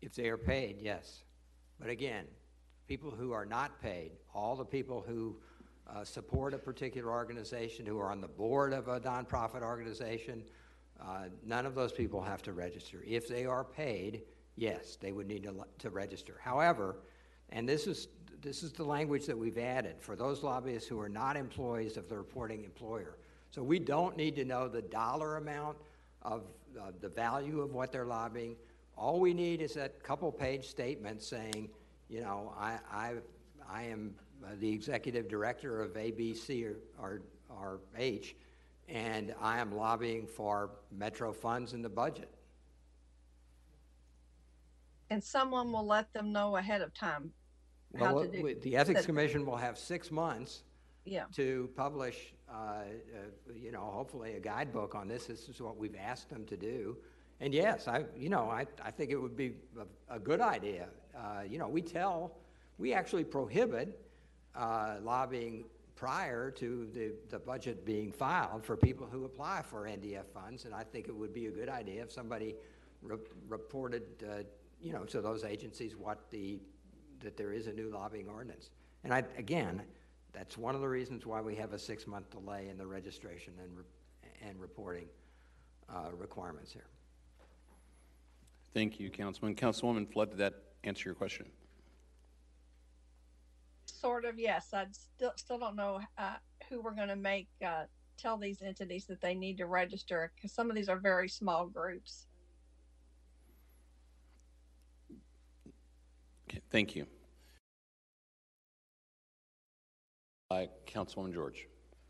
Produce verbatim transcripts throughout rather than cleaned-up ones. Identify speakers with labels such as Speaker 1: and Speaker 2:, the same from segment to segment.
Speaker 1: If they are paid, yes. But again, people who are not paid, all the people who uh, support a particular organization, who are on the board of a nonprofit organization, uh, none of those people have to register. If they are paid, yes, they would need to, to register. However, and this is, this is the language that we've added, for those lobbyists who are not employees of the reporting employer. So we don't need to know the dollar amount of uh, the value of what they're lobbying. All we need is that couple page statement saying, you know, I, I, I am the executive director of A B C or, or, or H, and I am lobbying for Metro funds in the budget.
Speaker 2: And someone will let them know ahead of time
Speaker 1: well,
Speaker 2: how to do
Speaker 1: the Ethics Commission will have six months
Speaker 2: yeah.
Speaker 1: to publish, uh, uh, you know, hopefully a guidebook on this. This is what we've asked them to do. And yes, I, you know, I, I think it would be a, a good idea. Uh, you know, we tell, we actually prohibit uh, lobbying prior to the, the budget being filed for people who apply for N D F funds. And I think it would be a good idea if somebody re reported, uh, you know, to those agencies what the, that there is a new lobbying ordinance. And I, again, that's one of the reasons why we have a six-month delay in the registration and, re and reporting uh, requirements here.
Speaker 3: Thank you, Councilman. Councilwoman Flood, did that answer your question?
Speaker 2: Sort of, yes. I still still don't know uh, who we're going to make uh, tell these entities that they need to register, because some of these are very small groups.
Speaker 3: Okay, thank you. Uh, Councilwoman George.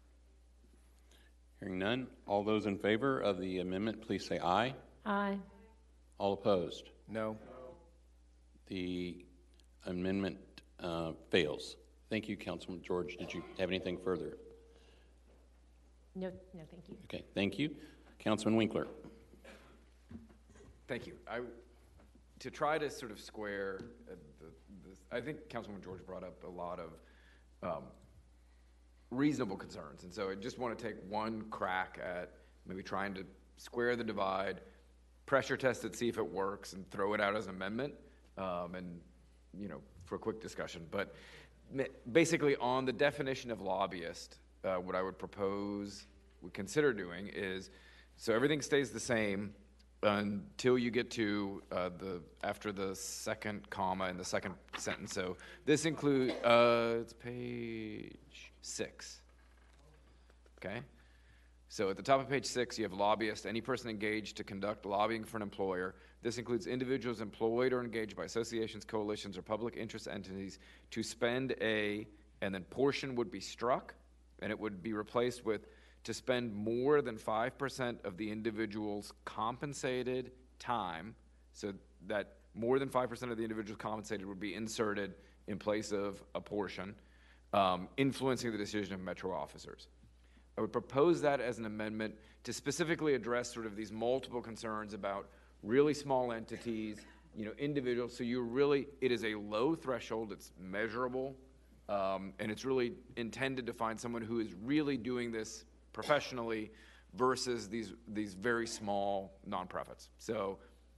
Speaker 3: Hearing none, all those in favor of the amendment, please say aye.
Speaker 4: Aye.
Speaker 3: All opposed?
Speaker 5: No.
Speaker 3: The amendment uh, fails. Thank you, Councilman George. Did you have anything further?
Speaker 4: No, no, thank you.
Speaker 3: Okay, thank you. Councilman Winkler.
Speaker 5: Thank you. I, to try to sort of square, uh, the, the, I think Councilman George brought up a lot of um, reasonable concerns. And so I just want to take one crack at maybe trying to square the divide, pressure test it, see if it works, and throw it out as an amendment, um, and, you know, for a quick discussion. But basically on the definition of lobbyist, uh, what I would propose, we consider doing is, so everything stays the same until you get to uh, the, after the second comma in the second sentence. So this includes, uh, it's page six, okay? So at the top of page six, you have lobbyist, any person engaged to conduct lobbying for an employer. This includes individuals employed or engaged by associations, coalitions, or public interest entities to spend a, and then portion would be struck, and it would be replaced with to spend more than five percent of the individual's compensated time. So that more than five percent of the individual's compensated would be inserted in place of a portion, um, influencing the decision of Metro officers. I would propose that as an amendment to specifically address sort of these multiple concerns about really small entities, you know, individuals. So you really, it is a low threshold, it's measurable, um, and it's really intended to find someone who is really doing this professionally versus these, these very small nonprofits. So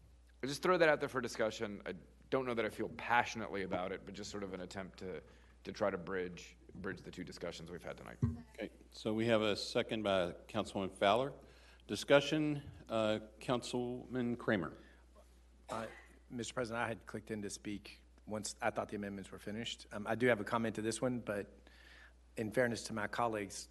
Speaker 5: I just throw that out there for discussion. I don't know that I feel passionately about it, but just sort of an attempt to, to try to bridge bridge the two discussions we've had tonight.
Speaker 3: Okay, so we have a second by Councilwoman Fowler. Discussion, uh, Councilman Kramer.
Speaker 6: Uh, Mister President, I had clicked in to speak once I thought the amendments were finished. Um, I do have a comment to this one, but in fairness to my colleagues,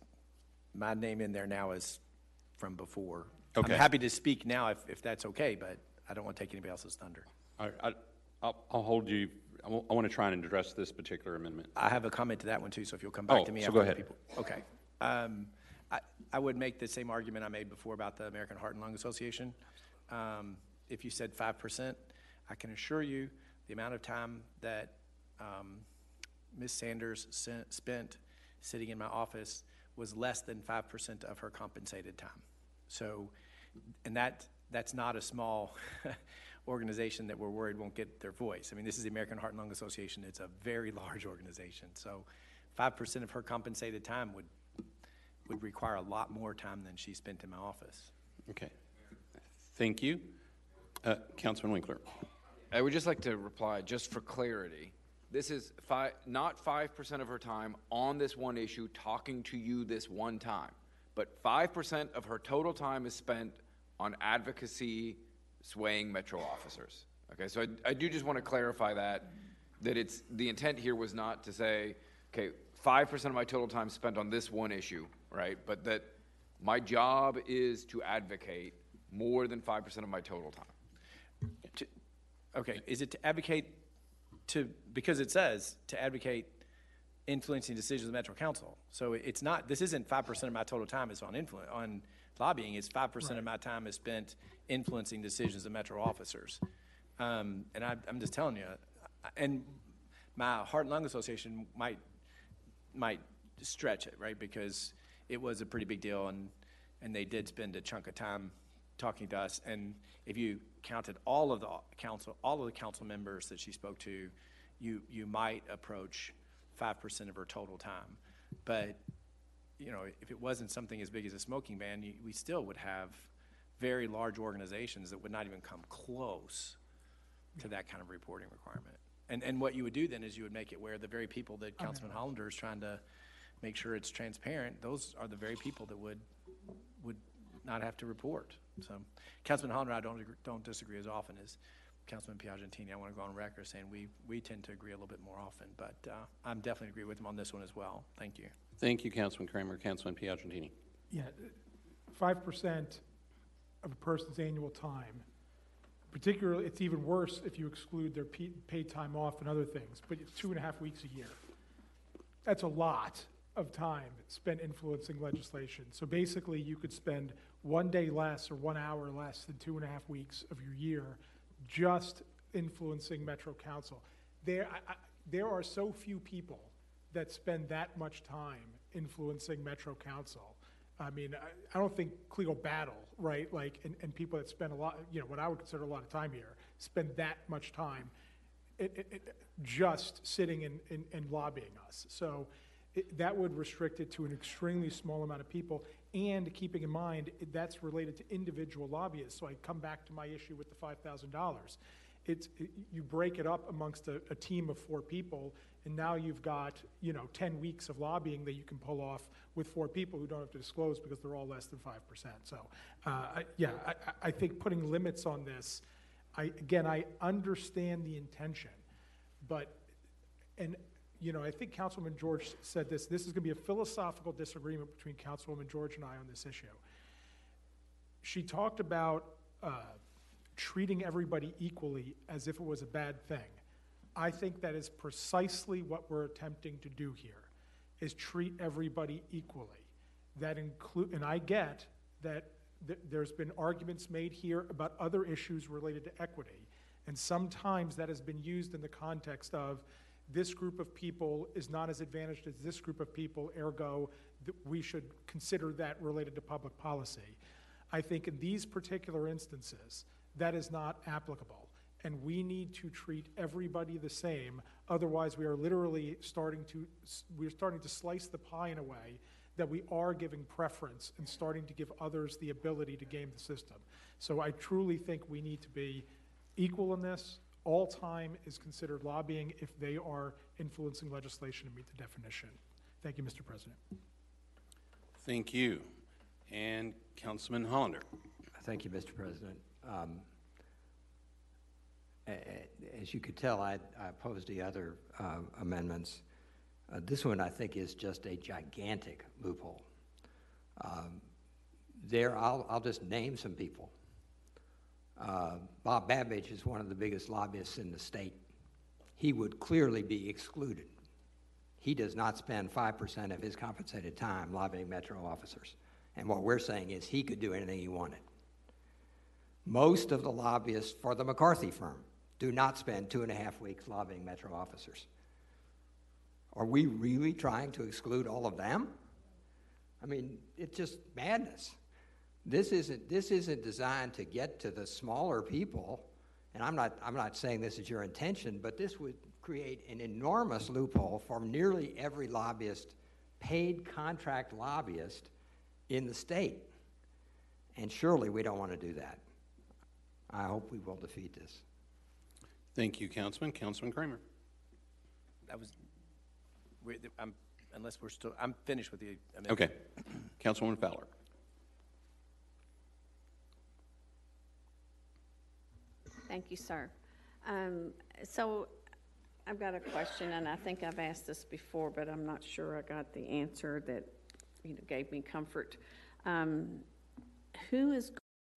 Speaker 6: my name in there now is from before.
Speaker 3: Okay.
Speaker 6: I'm happy to speak now if, if that's okay, but I don't want to take anybody else's thunder.
Speaker 3: I, I, I'll, I'll hold you. I want to try and address this particular amendment.
Speaker 6: I have a comment to that one too, so if you'll come back
Speaker 3: oh,
Speaker 6: to me.
Speaker 3: So
Speaker 6: after
Speaker 3: go ahead.
Speaker 6: People. Okay. Um, I, I would make the same argument I made before about the American Heart and Lung Association. Um, if you said five percent, I can assure you the amount of time that um, Miz Sanders sent, spent sitting in my office was less than five percent of her compensated time. So, and that that's not a small organization that we're worried won't get their voice. I mean, this is the American Heart and Lung Association. It's a very large organization. So five percent of her compensated time would would require a lot more time than she spent in my office.
Speaker 3: Okay. Thank you. Uh, Councilman Winkler.
Speaker 5: I would just like to reply, just for clarity. This is five, not five percent of her time on this one issue talking to you this one time, but five percent of her total time is spent on advocacy swaying Metro officers. Okay, so I, I do just want to clarify that, that it's, the intent here was not to say, okay, five percent of my total time spent on this one issue, right? But that my job is to advocate more than five percent of my total time.
Speaker 6: To- Okay, is it to advocate to, because it says to advocate influencing decisions of Metro Council. So it's not, this isn't five percent of my total time is on influ, on lobbying, it's five percent of my time is spent influencing decisions of Metro officers. Um, and I, I'm just telling you, and my Heart and Lung Association might, might stretch it, right? Because it was a pretty big deal, and, and they did spend a chunk of time talking to us. And if you counted all of the council, all of the council members that she spoke to, you, you might approach five percent of her total time. But, you know, if it wasn't something as big as a smoking ban, you, we still would have very large organizations that would not even come close to that kind of reporting requirement. And, and what you would do then is you would make it where the very people that Councilman Hollander is trying to make sure it's transparent, those are the very people that would, would not have to report. So, Councilman Hollander, I don't, agree, don't disagree as often as Councilman Piagentini. I want to go on record saying we, we tend to agree a little bit more often, but uh, I'm definitely agree with him on this one as well. Thank you.
Speaker 3: Thank you, Councilman Kramer. Councilman Piagentini.
Speaker 7: Yeah, five percent of a person's annual time. Particularly, it's even worse if you exclude their pe- paid time off and other things, but it's two and a half weeks a year. That's a lot of time spent influencing legislation. So basically, you could spend one day less or one hour less than two and a half weeks of your year just influencing Metro Council. There, I, I, there are so few people that spend that much time influencing Metro Council. I mean, I, I don't think Cleo Battle, right, like, and, and people that spend a lot, you know, what I would consider a lot of time here, spend that much time it, it, it, just sitting and, and, and lobbying us. So it, that would restrict it to an extremely small amount of people, and keeping in mind, it, that's related to individual lobbyists. So I come back to my issue with the five thousand dollars. It's, it, you break it up amongst a, a team of four people, and now you've got, you know, ten weeks of lobbying that you can pull off with four people who don't have to disclose because they're all less than five percent. So, uh, I, yeah, I, I think putting limits on this, I, again, I understand the intention, but, and, you know, I think Councilwoman George said this, this is going to be a philosophical disagreement between Councilwoman George and I on this issue. She talked about uh, treating everybody equally as if it was a bad thing. I think that is precisely what we're attempting to do here, is treat everybody equally. That include, and I get that th- there's been arguments made here about other issues related to equity, and sometimes that has been used in the context of this group of people is not as advantaged as this group of people, ergo th- we should consider that related to public policy. I think in these particular instances, that is not applicable. And we need to treat everybody the same. Otherwise, we are literally starting to, we're starting to slice the pie in a way that we are giving preference and starting to give others the ability to game the system. So I truly think we need to be equal in this. All time is considered lobbying if they are influencing legislation to meet the definition. Thank you, Mister President.
Speaker 3: Thank you. And Councilman Hollander.
Speaker 1: Thank you, Mister President. Um, As you could tell, I, I opposed the other uh, amendments. Uh, this one, I think, is just a gigantic loophole. Um, there, I'll, I'll just name some people. Uh, Bob Babbage is one of the biggest lobbyists in the state. He would clearly be excluded. He does not spend five percent of his compensated time lobbying Metro officers. And what we're saying is he could do anything he wanted. Most of the lobbyists for the McCarthy firm do not spend two and a half weeks lobbying Metro officers. Are we really trying to exclude all of them? I mean, it's just madness. This isn't, this isn't designed to get to the smaller people, and I'm not, I'm not saying this is your intention, but this would create an enormous loophole for nearly every lobbyist, paid contract lobbyist in the state. And surely we don't want to do that. I hope we will defeat this.
Speaker 3: Thank you, Councilman. Councilman Kramer.
Speaker 6: That was, we're, I'm, unless we're still, I'm finished with the amendment.
Speaker 3: Okay. Councilwoman Fowler.
Speaker 8: Thank you, sir. Um, so I've got a question, and I think I've asked this before, but I'm not sure I got the answer that, you know, gave me comfort. Um, who is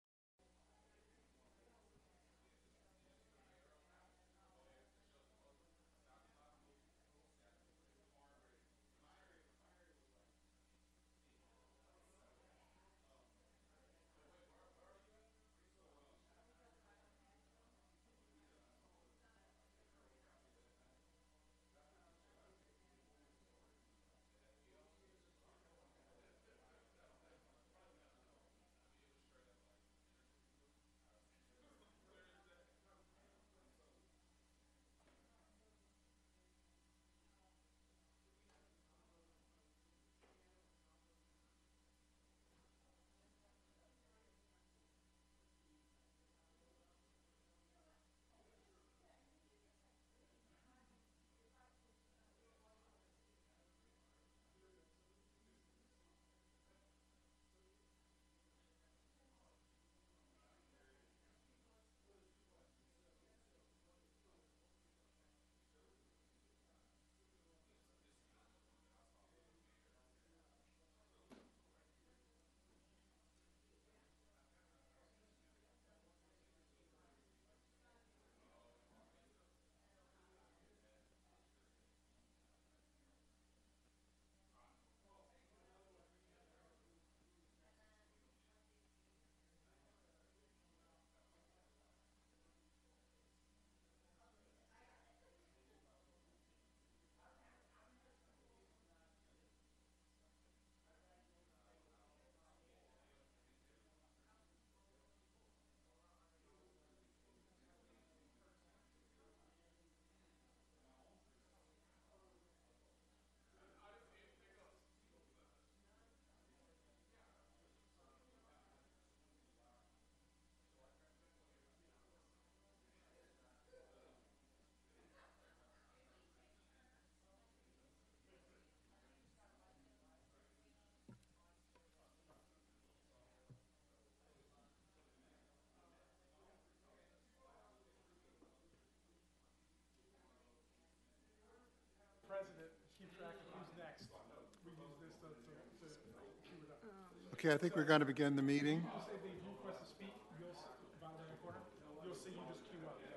Speaker 7: President, keep track of who's next. We use this to, to, to queue it up.
Speaker 9: Okay, I think we're going to begin the meeting.
Speaker 7: Just if they do request to speak, you'll, s- bottom right corner, you'll see you just queue up.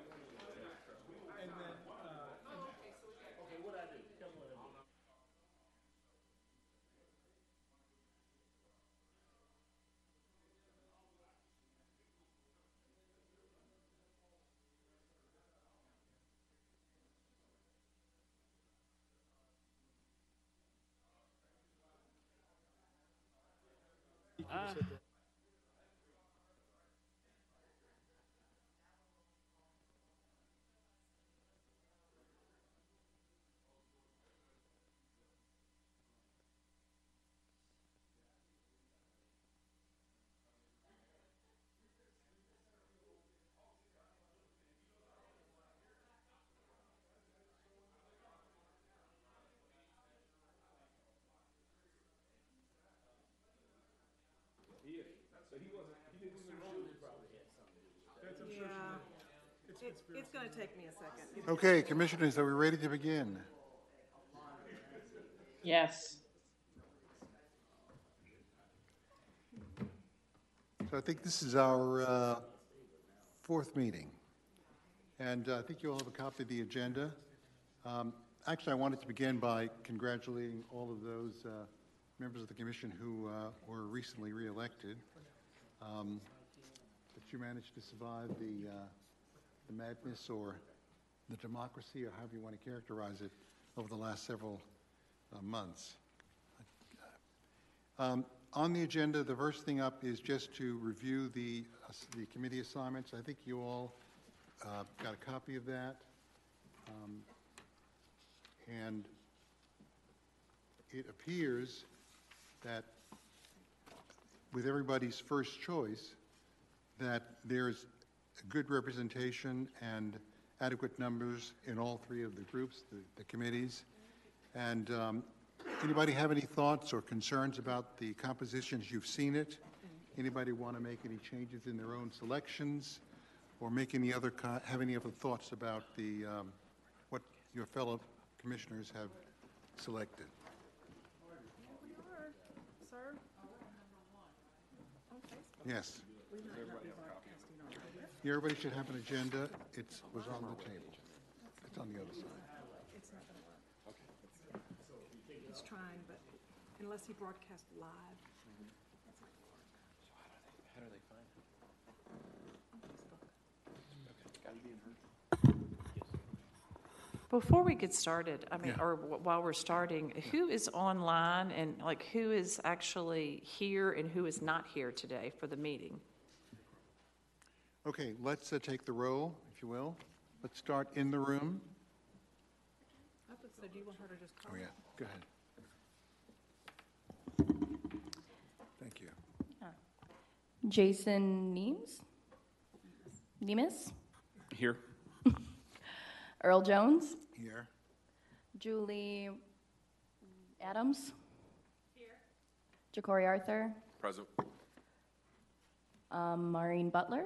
Speaker 7: And then, uh, and- okay, what I do? Tell me what I do.
Speaker 10: Yeah, it's, it's gonna take me a second.
Speaker 9: Okay, commissioners, are we ready to begin?
Speaker 10: Yes.
Speaker 9: So I think this is our uh, fourth meeting. And uh, I think you all have a copy of the agenda. Um, Actually, I wanted to begin by congratulating all of those uh, members of the commission who uh, were recently reelected. Um, That you managed to survive the, uh, the madness or the democracy, or however you want to characterize it, over the last several uh, months. Um, On the agenda, the first thing up is just to review the, uh, the committee assignments. I think you all uh, got a copy of that. Um, And it appears that with everybody's first choice, that there's a good representation and adequate numbers in all three of the groups, the, the committees. And um, anybody have any thoughts or concerns about the compositions? You've seen it. Anybody want to make any changes in their own selections, or make any other co- have any other thoughts about the um, what your fellow commissioners have selected?
Speaker 10: Sir?
Speaker 9: Yes. Yeah, everybody should have an agenda. It was on the table. It's on the other side.
Speaker 10: It's not gonna work. Okay. He's trying, but unless he broadcasts live. That's not gonna work.
Speaker 6: How do they find it?
Speaker 11: Before we get started, I mean,
Speaker 9: Yeah.
Speaker 11: or wh- while we're starting, who is online and like who is actually here and who is not here today for the meeting?
Speaker 9: Okay, let's uh, take the roll, if you will. Let's start in the room.
Speaker 10: I would say, do you want her to just call?
Speaker 9: Oh, yeah, go ahead. Thank you.
Speaker 12: Jason Neems? Nemus?
Speaker 3: Here.
Speaker 12: Earl Jones?
Speaker 9: Here.
Speaker 12: Julie Adams? Here. Ja'Cory Arthur?
Speaker 5: Present.
Speaker 12: Um, Maureen Butler?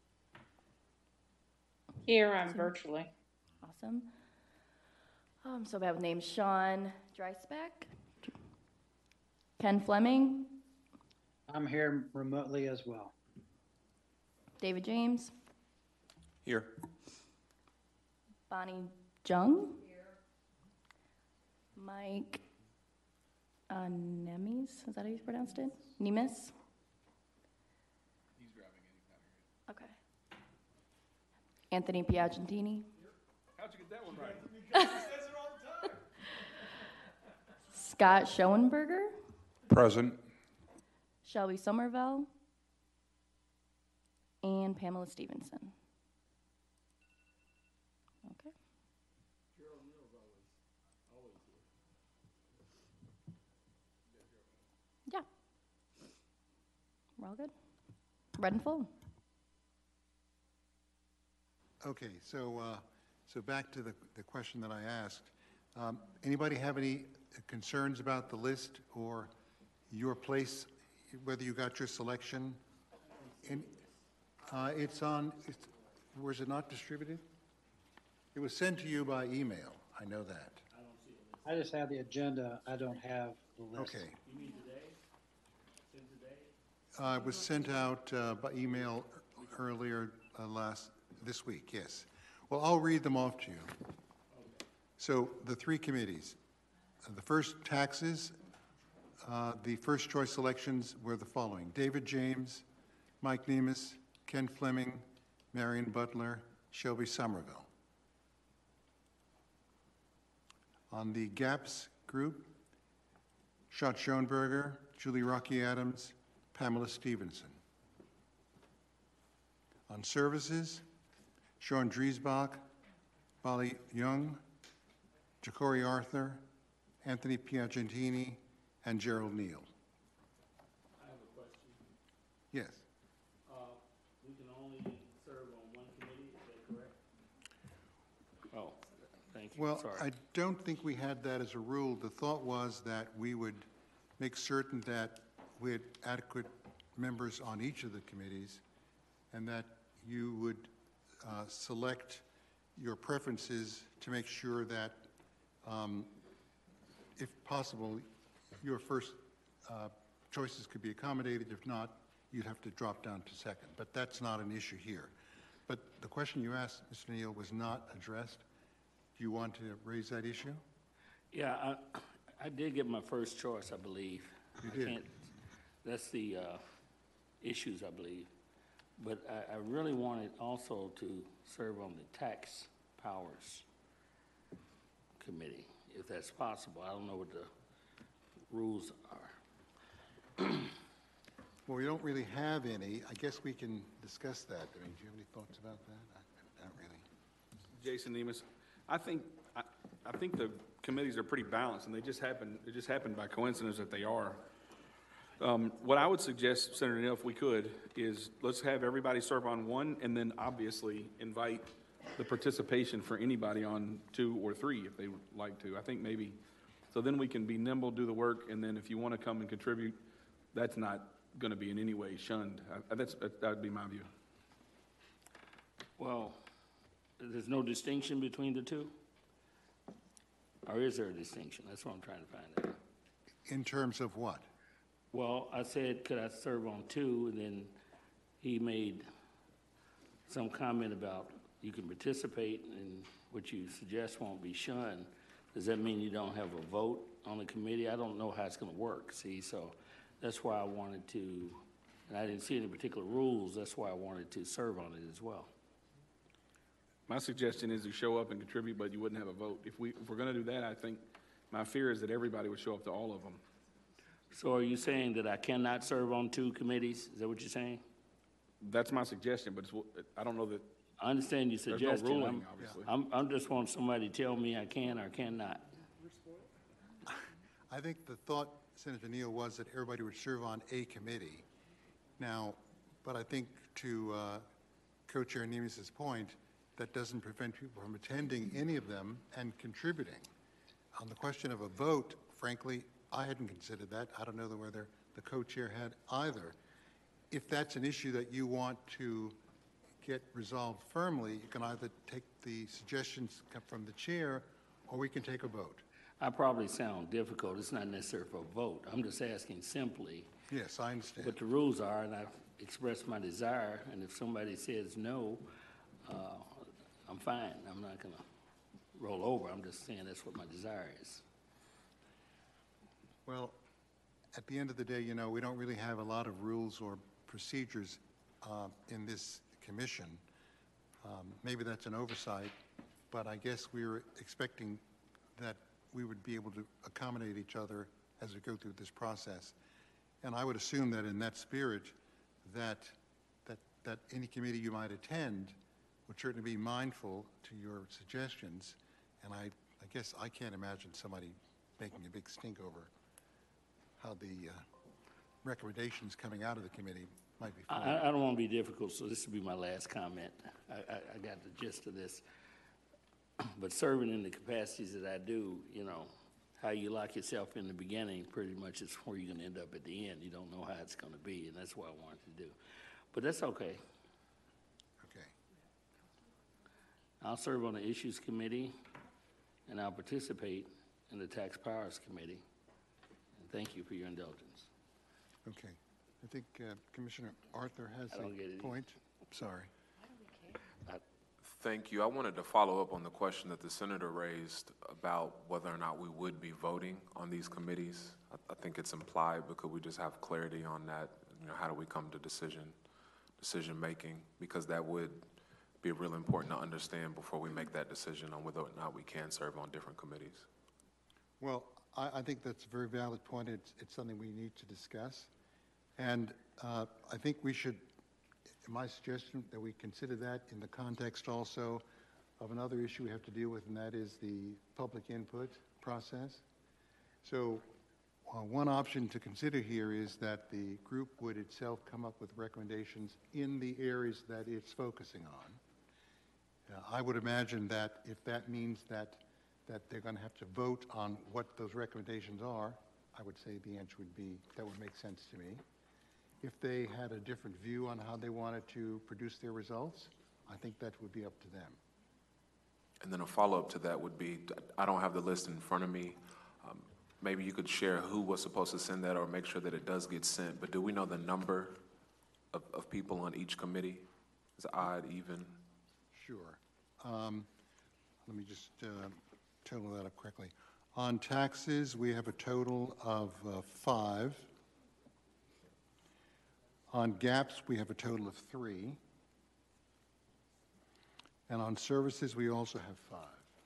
Speaker 13: Here, I'm virtually.
Speaker 12: Awesome. Oh, I'm so bad with names. Sean Dreisbach? Ken Fleming?
Speaker 14: I'm here remotely as well.
Speaker 12: David James?
Speaker 3: Here.
Speaker 12: Bonnie Jung? Here. Mike uh, Nemes, is that how you pronounced it? Nemes?
Speaker 5: He's driving in, he's not here.
Speaker 12: Okay. Anthony Piagentini?
Speaker 5: How'd you get that one right?
Speaker 12: Scott Schoenberger?
Speaker 15: Present.
Speaker 12: Shelby Somerville? And Pamela Stevenson. Okay. Yeah. We're all good. Red and full.
Speaker 9: Okay, so, uh, so back to the, the question that I asked. Um, Anybody have any concerns about the list or your place, whether you got your selection? And, uh, it's on, it's, was it not distributed? It was sent to you by email, I know that.
Speaker 14: I just have the agenda, I don't have the list.
Speaker 9: Okay. Uh, it was sent out uh, by email earlier uh, last, this week, yes. Well, I'll read them off to you. So the three committees. Uh, The first, taxes, uh, the first choice selections were the following: David James, Mike Nemes, Ken Fleming, Marion Butler, Shelby Somerville. On the GAPS group, Scott Schoenberger, Julie Rocky Adams, Pamela Stevenson. On services, Sean Driesbach, Bali Young, Ja'Cory Arthur, Anthony Piagentini, and Gerald Neal.
Speaker 16: I have a question.
Speaker 9: Yes.
Speaker 16: Uh, we can only serve on one committee, is that correct?
Speaker 3: Oh, thank you.
Speaker 9: Well,
Speaker 3: Sorry.
Speaker 9: I don't think we had that as a rule. The thought was that we would make certain that we had adequate members on each of the committees, and that you would uh, select your preferences to make sure that, um, if possible, your first uh, choices could be accommodated. If not, you'd have to drop down to second. But that's not an issue here. But the question you asked, Mister Neal, was not addressed. Do you want to raise that issue?
Speaker 16: Yeah, I, I did get my first choice, I believe.
Speaker 9: You
Speaker 16: I
Speaker 9: did.
Speaker 16: can't- That's the uh, issues, I believe. But I, I really wanted also to serve on the Tax Powers Committee, if that's possible. I don't know what the rules are.
Speaker 9: Well, we don't really have any. I guess we can discuss that. I mean, do you have any thoughts about that? I, I don't really.
Speaker 15: Jason Nemus, I think, I, I think the committees are pretty balanced, and they just happen, it just happened by coincidence that they are. Um, what I would suggest, Senator Neal, if we could, is let's have everybody serve on one, and then obviously invite the participation for anybody on two or three if they would like to. I think maybe, so then we can be nimble, do the work, and then if you want to come and contribute, that's not going to be in any way shunned. I- That's, that would be my view.
Speaker 16: Well, there's no distinction between the two? Or is there a distinction? That's what I'm trying to find out.
Speaker 9: In terms of what?
Speaker 16: Well, I said, could I serve on two, and then he made some comment about you can participate, and what you suggest won't be shunned. Does that mean you don't have a vote on the committee? I don't know how it's gonna work, see, so that's why I wanted to, and I didn't see any particular rules, that's why I wanted to serve on it as well.
Speaker 15: My suggestion is you show up and contribute, but you wouldn't have a vote. If we, if we're going to do that, I think, my fear is that everybody would show up to all of them.
Speaker 16: So are you saying that I cannot serve on two committees? Is that what you're saying?
Speaker 15: That's my suggestion, but it's, I don't know that,
Speaker 16: I understand your
Speaker 15: There's no
Speaker 16: suggestion.
Speaker 15: ruling,
Speaker 16: I'm-
Speaker 15: obviously.
Speaker 16: I'm, I'm just want somebody to tell me I can or cannot.
Speaker 9: I think the thought, Senator Neal, was that everybody would serve on a committee. Now, but I think to uh, Co-Chair Nemis's point, that doesn't prevent people from attending any of them and contributing. On the question of a vote, frankly, I hadn't considered that. I don't know whether the co-chair had either. If that's an issue that you want to get resolved firmly, you can either take the suggestions from the chair, or we can take a vote.
Speaker 16: I probably sound difficult. It's not necessary for a vote. I'm just asking simply
Speaker 9: Yes, I understand.
Speaker 16: what the rules are, and I've expressed my desire, and if somebody says no, uh, I'm fine. I'm not gonna roll over. I'm just saying that's what my desire is.
Speaker 9: Well, at the end of the day, you know, we don't really have a lot of rules or procedures uh, in this commission. Um, Maybe that's an oversight, but I guess we were expecting that we would be able to accommodate each other as we go through this process. And I would assume that in that spirit, that, that, that any committee you might attend would certainly be mindful to your suggestions. And I, I guess I can't imagine somebody making a big stink over how the uh, recommendations coming out of the committee might be
Speaker 16: I,
Speaker 9: formed.
Speaker 16: I don't want to be difficult, so this will be my last comment. I, I, I got the gist of this. But serving in the capacities that I do, you know, how you lock yourself in the beginning pretty much is where you're going to end up at the end. You don't know how it's going to be, and that's what I wanted to do. But that's okay.
Speaker 9: Okay.
Speaker 16: I'll serve on the Issues Committee, and I'll participate in the Tax Powers Committee. And thank you for your indulgence.
Speaker 9: Okay. I think uh, Commissioner Arthur has
Speaker 16: I don't get
Speaker 9: a
Speaker 16: it
Speaker 9: point. Sorry.
Speaker 17: Thank you. I wanted to follow up on the question that the senator raised about whether or not we would be voting on these committees. I, I think it's implied, but could we just have clarity on that? You know, how do we come to decision, decision making? Because that would be really important to understand before we make that decision on whether or not we can serve on different committees.
Speaker 9: Well, I, I think that's a very valid point. It's, it's something we need to discuss. And uh, I think we should, my suggestion that we consider that in the context also of another issue we have to deal with, and that is the public input process. So uh, one option to consider here is that the group would itself come up with recommendations in the areas that it's focusing on. Uh, I would imagine that if that means that, that they're going to have to vote on what those recommendations are, I would say the answer would be, that would make sense to me. If they had a different view on how they wanted to produce their results, I think that would be up to them.
Speaker 17: And then a follow-up to that would be, I don't have the list in front of me. Um, maybe you could share who was supposed to send that or make sure that it does get sent. But do we know the number of, of people on each committee? Is it odd, even?
Speaker 9: Sure. Um, let me just uh, total that up quickly. On taxes, we have a total of uh, five. On GAPS, we have a total of three. And on services, we also have five.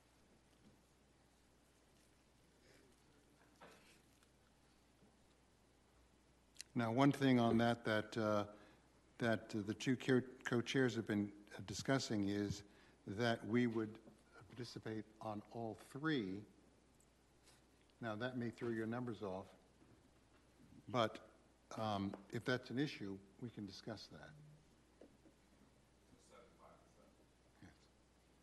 Speaker 9: Now, one thing on that that, uh, that uh, the two co-chairs have been discussing is that we would participate on all three. Now, that may throw your numbers off, but um, if that's an issue, we can discuss that. Yes.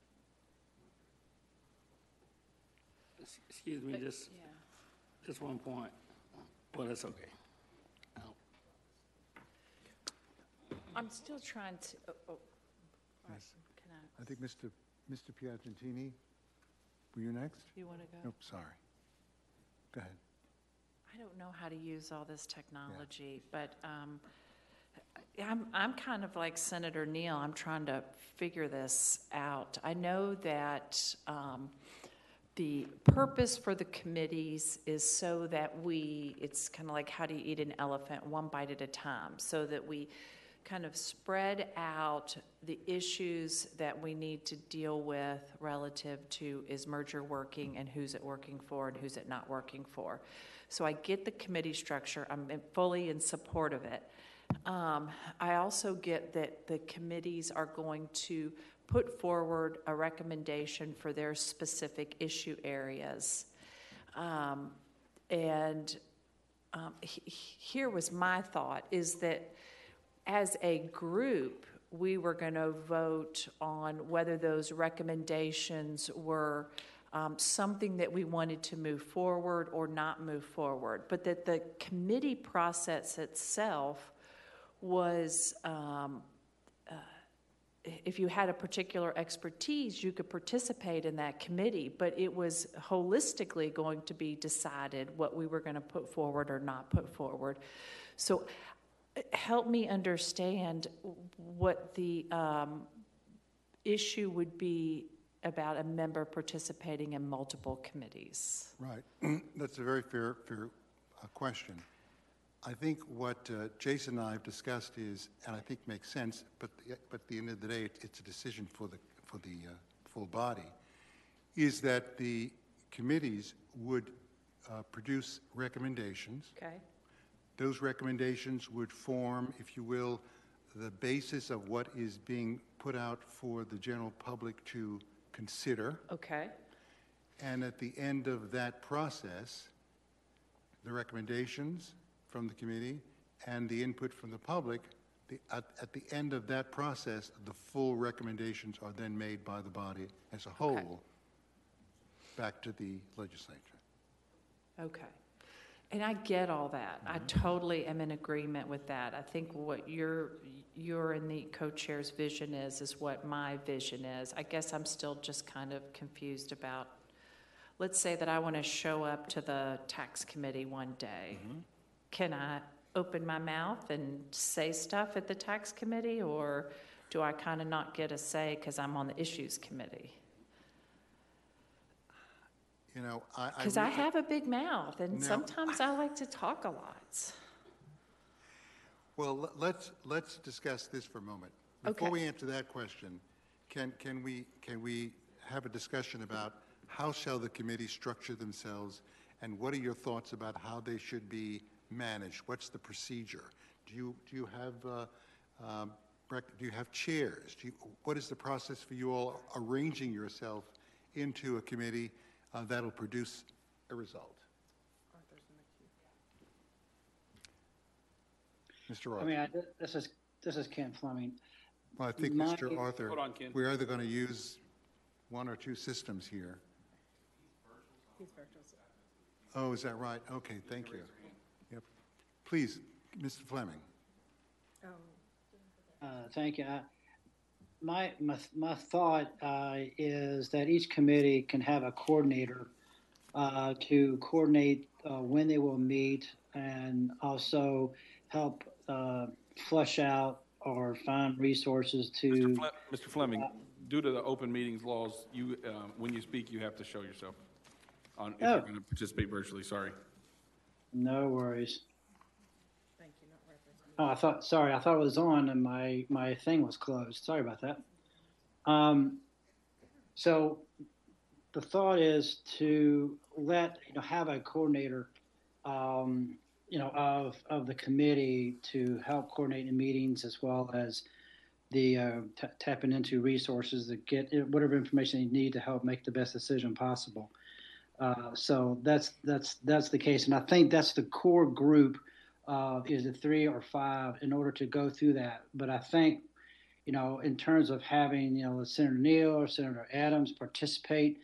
Speaker 16: Excuse me, just, just one point. Well, that's okay.
Speaker 11: I'm still trying to, oh, oh,
Speaker 9: Yes.
Speaker 11: can I,
Speaker 9: I think Mister Mister Piagentini, were you next?
Speaker 11: you want to go?
Speaker 9: Nope, sorry. Go ahead.
Speaker 11: I don't know how to use all this technology, but um, I'm, I'm kind of like Senator Neal. I'm trying to figure this out. I know that um, the purpose for the committees is so that we, it's kind of like how do you eat an elephant one bite at a time, so that we kind of spread out the issues that we need to deal with relative to is merger working and who's it working for and who's it not working for. So I get the committee structure. I'm fully in support of it. Um, I also get that the committees are going to put forward a recommendation for their specific issue areas. Um, and um, he, here was my thought, is that as a group, we were going to vote on whether those recommendations were um, something that we wanted to move forward or not move forward, but that the committee process itself was, um, uh, if you had a particular expertise, you could participate in that committee, but it was holistically going to be decided what we were going to put forward or not put forward. So help me understand what the um, issue would be about a member participating in multiple committees.
Speaker 9: Right. That's a very fair, fair uh, question. I think what uh, Jason and I have discussed is, and I think makes sense, but the, but at the end of the day, it, it's a decision for the for the uh, full body, is that the committees would uh, produce recommendations.
Speaker 11: Okay.
Speaker 9: Those recommendations would form, if you will, the basis of what is being put out for the general public to consider.
Speaker 11: Okay.
Speaker 9: And at the end of that process, the recommendations from the committee and the input from the public, the, at, at the end of that process, the full recommendations are then made by the body as a whole,
Speaker 11: Okay.
Speaker 9: back to the legislature.
Speaker 11: Okay. And I get all that. I totally am in agreement with that. I think what your your and the co-chair's vision is, is what my vision is. I guess I'm still just kind of confused about, let's say that I want to show up to the tax committee one day. Mm-hmm. Can I open my mouth and say stuff at the tax committee, or do I kind of not get a say because I'm on the issues committee?
Speaker 9: You know, I...
Speaker 11: Because I, I have a big mouth, and
Speaker 9: no,
Speaker 11: sometimes I like to talk a lot.
Speaker 9: Well, let's, let's discuss this for a moment. Before
Speaker 11: Okay.
Speaker 9: we answer that question, can, can, we, can we have a discussion about how shall the committee structure themselves, and what are your thoughts about how they should be managed? What's the procedure? Do you, do you have, uh, um, rec- do you have chairs? Do you, what is the process for you all arranging yourself into a committee uh, that'll produce a result? Mister Arthur.
Speaker 14: I mean, I, this is, this is Ken Fleming.
Speaker 9: Well, I think,
Speaker 14: My-
Speaker 9: Mister Arthur,
Speaker 15: Hold on, Ken.
Speaker 9: we're either going to use one or two systems here.
Speaker 10: He's virtual.
Speaker 9: Oh, is that right? Okay, thank you. Yep. Please, Mister Fleming.
Speaker 10: Oh,
Speaker 14: Uh, Thank you. I- My, my, my thought uh, is that each committee can have a coordinator uh, to coordinate uh, when they will meet, and also help uh, flush out or find resources to.
Speaker 15: Mister Fle- Mister Fleming, due to the open meetings laws, you, uh, when you speak, you have to show yourself on, if
Speaker 14: Oh.
Speaker 15: you're going to participate virtually, sorry.
Speaker 14: No worries.
Speaker 10: thank you, not reference.
Speaker 14: Oh, I thought, sorry, I thought it was on and my, my thing was closed. Sorry about that. Um, so the thought is to let, you know, have a coordinator, um, you know, of, of the committee to help coordinate the meetings, as well as the uh, t- tapping into resources to get whatever information they need to help make the best decision possible. Uh, so that's that's that's the case, and I think that's the core group. Uh, is it three or five in order to go through that? But I think, you know, in terms of having, you know, Senator Neal or Senator Adams participate,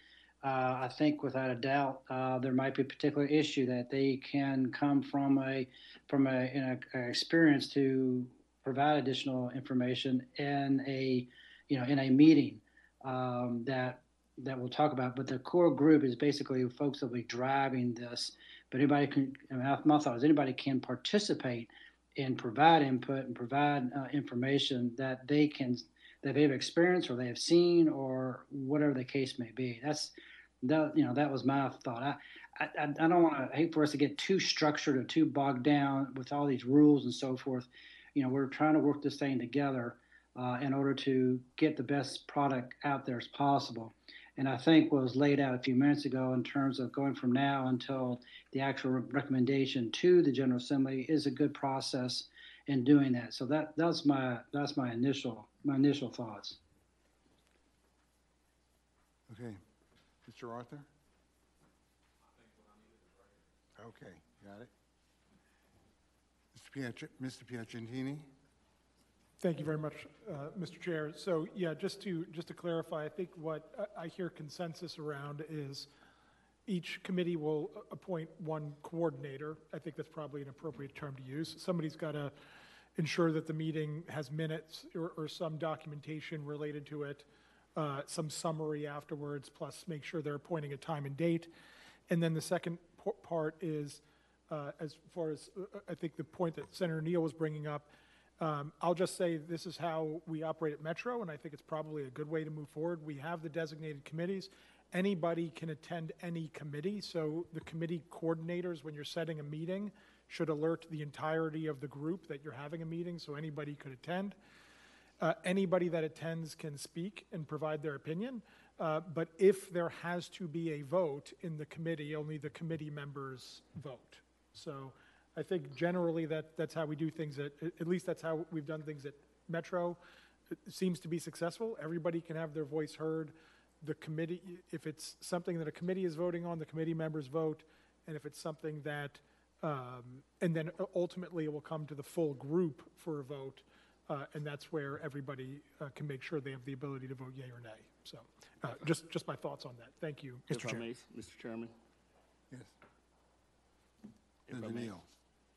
Speaker 14: uh, I think without a doubt, uh, there might be a particular issue that they can come from a from a, in a, a experience to provide additional information in a you know in a meeting um, that that we'll talk about. But the core group is basically folks that will be driving this. But anybody can. My thought is anybody can participate and provide input and provide uh, information that they can that they've experienced or they have seen or whatever the case may be. That's that you know that was my thought. I I, I don't want to hate for us to get too structured or too bogged down with all these rules and so forth. You know, we're trying to work this thing together uh, in order to get the best product out there as possible. And I think what was laid out a few minutes ago in terms of going from now until the actual re- recommendation to the General Assembly is a good process in doing that. So that that's my that's my initial my initial thoughts.
Speaker 9: Okay. Mister Arthur? Okay, got it. Mister Pietro, Mister Piacentini?
Speaker 7: Thank you very much, uh, Mister Chair. So, yeah, just to just to clarify, I think what I hear consensus around is each committee will appoint one coordinator. I think that's probably an appropriate term to use. Somebody's got to ensure that the meeting has minutes or, or some documentation related to it, uh, some summary afterwards, plus make sure they're appointing a time and date. And then the second p- part is, uh, as far as uh, I think the point that Senator Neal was bringing up, Um, I'll just say this is how we operate at Metro, and I think it's probably a good way to move forward. We have the designated committees. Anybody can attend any committee, so the committee coordinators, when you're setting a meeting, should alert the entirety of the group that you're having a meeting, so anybody could attend. Uh, anybody that attends can speak and provide their opinion, uh, but if there has to be a vote in the committee, only the committee members vote. So I think generally that that's how we do things at, at least that's how we've done things at Metro. It seems to be successful. Everybody can have their voice heard. The committee, if it's something that a committee is voting on, the committee members vote. And if it's something that, um, and then ultimately it will come to the full group for a vote. Uh, and that's where everybody uh, can make sure they have the ability to vote yea or nay. So uh, just, just my thoughts on that. Thank you, Mister
Speaker 16: If I
Speaker 7: Chair.
Speaker 16: may, Mister Chairman.
Speaker 9: Yes.
Speaker 16: If I
Speaker 9: Senator
Speaker 16: may.
Speaker 9: Neal.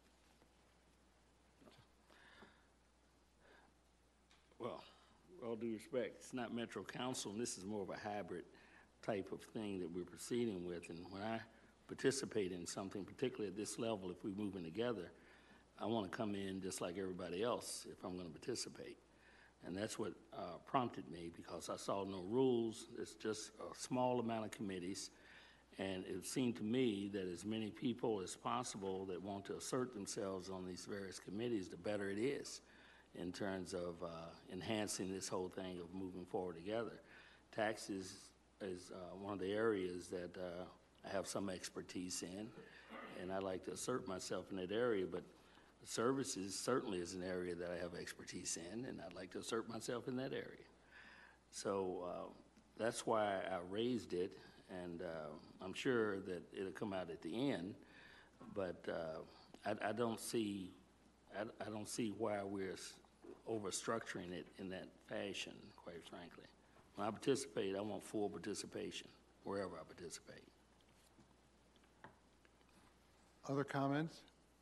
Speaker 16: Well, with all due respect, it's not Metro Council, and this is more of a hybrid type of thing that we're proceeding with. And when I participate in something, particularly at this level, if we're moving together, I want to come in just like everybody else if I'm going to participate. And that's what uh, prompted me, because I saw no rules. It's just a small amount of committees. And it seemed to me that as many people as possible that want to assert themselves on these various committees, the better it is in terms of uh, enhancing this whole thing of moving forward together. Taxes is uh, one of the areas that uh, I have some expertise in, and I like to assert myself in that area, but services certainly is an area that I have expertise in, and I'd like to assert myself in that area. So uh, that's why I raised it, and uh, I'm sure that it'll come out at the end, but uh, I, I don't see I, I don't see why we're over-structuring it in that fashion, quite frankly. When I participate, I want full participation, wherever I participate.
Speaker 9: Other comments?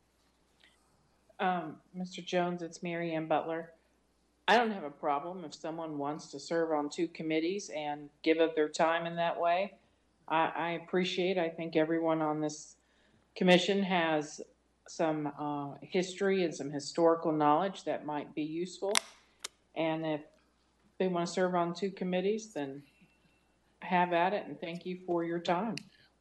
Speaker 13: Um, Mister Jones, it's Mary Ann Butler. I don't have a problem if someone wants to serve on two committees and give up their time in that way. I, I appreciate, I think everyone on this commission has some uh, history and some historical knowledge that might be useful. And if they want to serve on two committees, then have at it, and thank you for your time.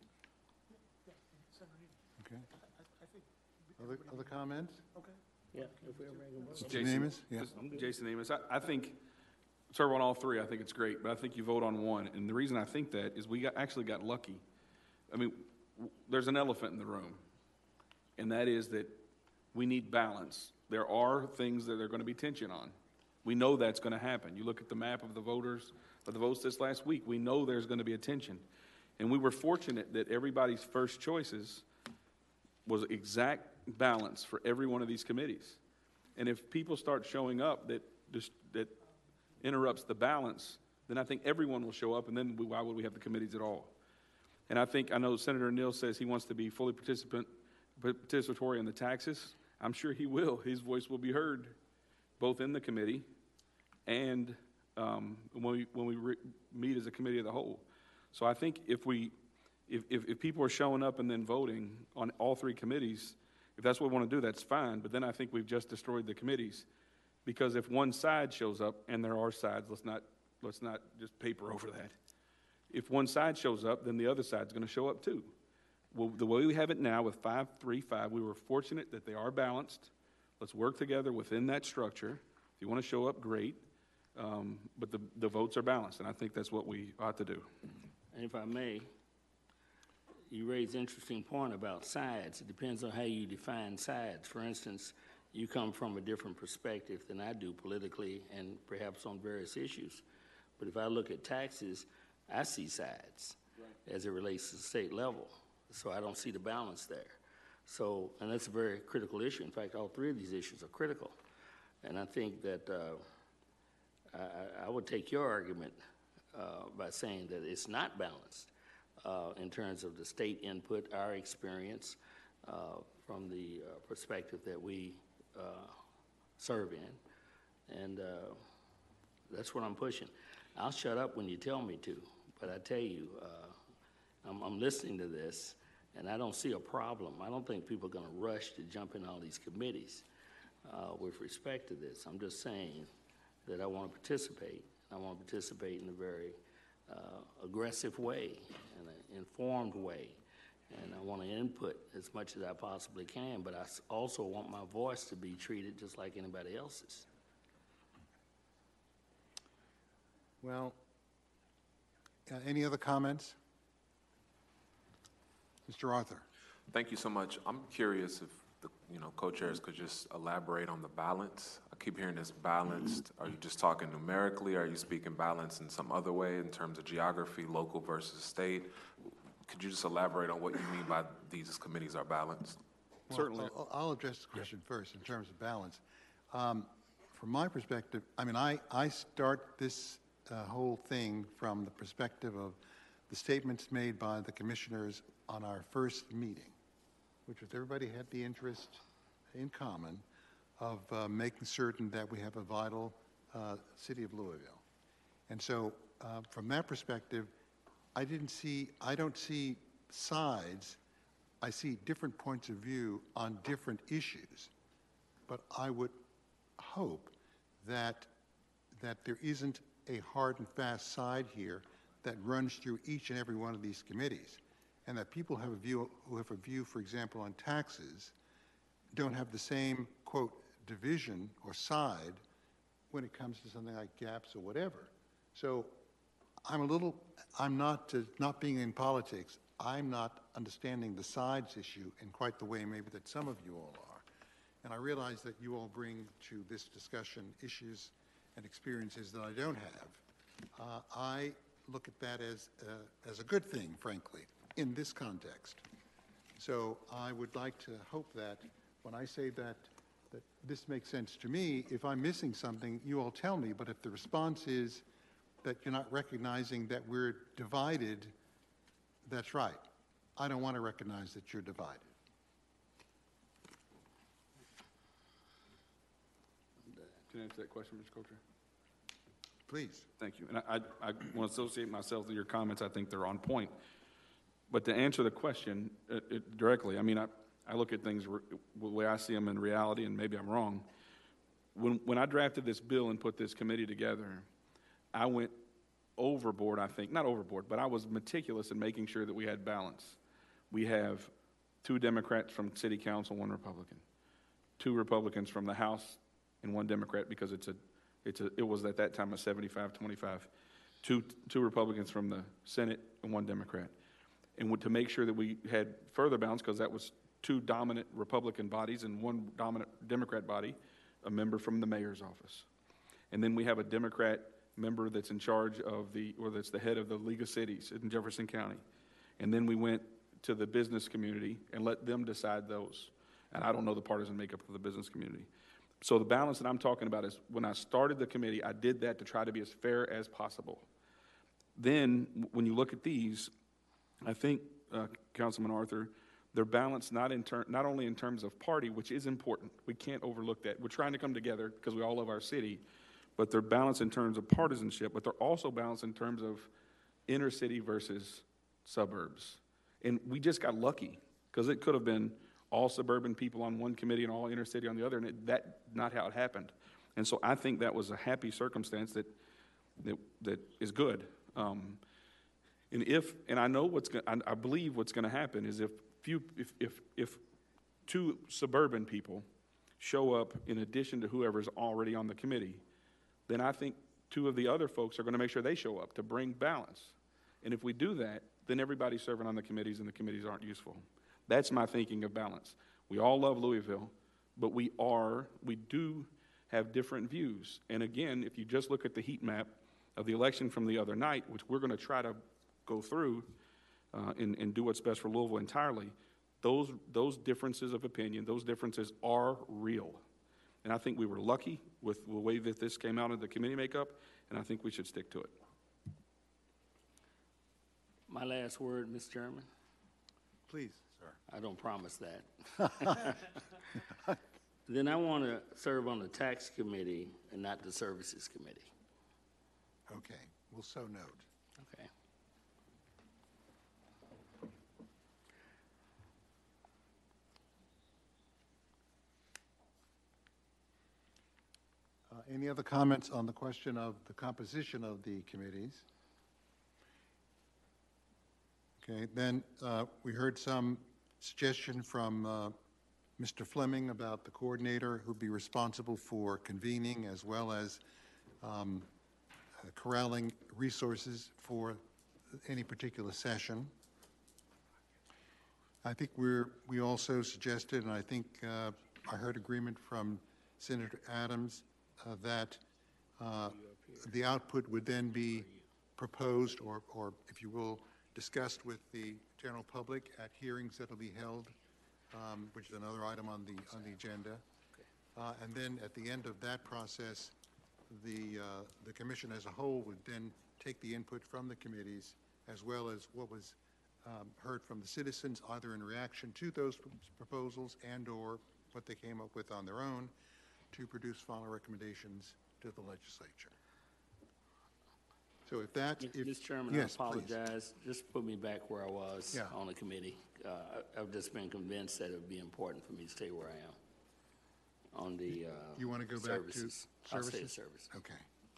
Speaker 9: Okay. Other, other comments?
Speaker 16: Yeah. If we ever make a motion.
Speaker 9: Mister Nemes? Yeah.
Speaker 15: Jason Amos. I, I think, serve on all three, I think it's great, but I think you vote on one. And the reason I think that is we got, actually got lucky. I mean, w- there's an elephant in the room, and that is that we need balance. There are things that there are going to be tension on. We know that's going to happen. You look at the map of the voters, of the votes this last week, we know there's going to be a tension. And we were fortunate that everybody's first choices was exact balance for every one of these committees. And if people start showing up that just, that interrupts the balance, then I think everyone will show up, and then we, why would we have the committees at all? And I think, I know Senator Neal says he wants to be fully participant, participatory in the taxes. I'm sure he will. His voice will be heard, both in the committee and um, when we, when we re- meet as a committee of the whole. So I think if we, if, if, if people are showing up and then voting on all three committees, if that's what we want to do, that's fine. But then I think we've just destroyed the committees. Because if one side shows up, and there are sides, let's not, let's not just paper over that. If one side shows up, then the other side's going to show up too. Well, the way we have it now with five, three, five, we were fortunate that they are balanced. Let's work together within that structure. If you want to show up, great. Um, but the, the votes are balanced, and I think that's what we ought to do.
Speaker 16: And if I may, you raise an interesting point about sides. It depends on how you define sides. For instance, you come from a different perspective than I do politically and perhaps on various issues. But if I look at taxes, I see sides right. as it relates to the state level. So I don't see the balance there. So, and that's a very critical issue. In fact, all three of these issues are critical. And I think that uh, I, I would take your argument uh, by saying that it's not balanced uh, in terms of the state input, our experience uh, from the uh, perspective that we uh, serve in. And uh, that's what I'm pushing. I'll shut up when you tell me to, but I tell you, uh, I'm, I'm listening to this, and I don't see a problem. I don't think people are going to rush to jump in all these committees uh, with respect to this. I'm just saying that I want to participate. I want to participate in a very uh, aggressive way, in an informed way, and I want to input as much as I possibly can, but I also want my voice to be treated just like anybody else's.
Speaker 9: Well, uh, any other comments? Mister Arthur.
Speaker 17: Thank you so much. I'm curious if the, you know, co-chairs could just elaborate on the balance. I keep hearing this balanced. Are you just talking numerically? Are you speaking balance in some other way in terms of geography, local versus state? Could you just elaborate on what you mean by these committees are balanced?
Speaker 9: Well,
Speaker 15: Certainly.
Speaker 9: I'll, I'll address the question yeah. first in terms of balance. Um, from my perspective, I mean, I, I start this uh, whole thing from the perspective of the statements made by the commissioners on our first meeting, which was everybody had the interest in common of uh, making certain that we have a vital uh, city of Louisville. And so uh, from that perspective, I didn't see, I don't see sides. I see different points of view on different issues. But I would hope that, that there isn't a hard and fast side here that runs through each and every one of these committees, and that people have a view, who have a view, for example, on taxes, don't have the same, quote, division or side when it comes to something like gaps or whatever. So I'm a little, I'm not, uh, not being in politics, I'm not understanding the sides issue in quite the way maybe that some of you all are. And I realize that you all bring to this discussion issues and experiences that I don't have. Uh, I look at that as, uh, as a good thing, frankly, in this context. So I would like to hope that when I say that, that this makes sense to me, if I'm missing something, you all tell me, but if the response is that you're not recognizing that we're divided, that's right. I don't want to recognize that you're divided.
Speaker 15: Can I answer that question, Mister Coulter?
Speaker 9: Please.
Speaker 15: Thank you. And I, I, I want to associate myself with your comments. I think they're on point. But to answer the question uh, it, directly, I mean, I, I look at things re- the way I see them in reality, and maybe I'm wrong. When, when I drafted this bill and put this committee together, I went overboard, I think. Not overboard, but I was meticulous in making sure that we had balance. We have two Democrats from City Council, one Republican. Two Republicans from the House and one Democrat, because it's a It's a, it was at that time a seventy-five twenty-five. Two, two Republicans from the Senate and one Democrat. And to make sure that we had further balance, because that was two dominant Republican bodies and one dominant Democrat body, a member from the mayor's office. And then we have a Democrat member that's in charge of the, or that's the head of the League of Cities in Jefferson County. And then we went to the business community and let them decide those. And I don't know the partisan makeup of the business community. So the balance that I'm talking about is when I started the committee, I did that to try to be as fair as possible. Then when you look at these, I think, uh, Councilman Arthur, they're balanced not in ter- not only in terms of party, which is important. We can't overlook that. We're trying to come together because we all love our city, but they're balanced in terms of partisanship, but they're also balanced in terms of inner city versus suburbs. And we just got lucky because it could have been all suburban people on one committee and all inner city on the other, and it, that not how it happened. And so I think that was a happy circumstance that that, that is good. Um, and if, and I know what's going, I, I believe what's going to happen is if few, if, if, if two suburban people show up in addition to whoever's already on the committee, then I think two of the other folks are going to make sure they show up to bring balance. And if we do that, then everybody's serving on the committees and the committees aren't useful. That's my thinking of balance. We all love Louisville, but we are, we do have different views. And again, if you just look at the heat map of the election from the other night, which we're going to try to go through uh, and, and do what's best for Louisville entirely, those, those differences of opinion, those differences are real. And I think we were lucky with the way that this came out of the committee makeup, and I think we should stick to it.
Speaker 16: My last word, Mister Chairman.
Speaker 9: Please, sir.
Speaker 16: I don't promise that. Then I want to serve on the tax committee and not the services committee.
Speaker 9: Okay, we'll so note.
Speaker 16: Okay.
Speaker 9: Uh, Any other comments on the question of the composition of the committees? Okay, then uh, we heard some suggestion from uh, Mister Fleming about the coordinator who'd be responsible for convening as well as um, uh, corralling resources for any particular session. I think we're, we also suggested, and I think uh, I heard agreement from Senator Adams, uh, that uh, the output would then be proposed or, or, if you will, discussed with the general public at hearings that will be held, um, which is another item on the on the agenda. Uh, and then at the end of that process, the uh, the commission as a whole would then take the input from the committees as well as what was um, heard from the citizens, either in reaction to those p- proposals and or what they came up with on their own, to produce final recommendations to the legislature. So if that, if,
Speaker 16: Mister Chairman,
Speaker 9: yes,
Speaker 16: I
Speaker 9: please.
Speaker 16: apologize. Just put me back where I was
Speaker 9: Yeah.
Speaker 16: on the committee. Uh, I- I've just been convinced that it would be important for me to stay where I am on the uh,
Speaker 9: You want to go back to
Speaker 16: services. I'll stay
Speaker 9: services?
Speaker 16: at services.
Speaker 9: Okay.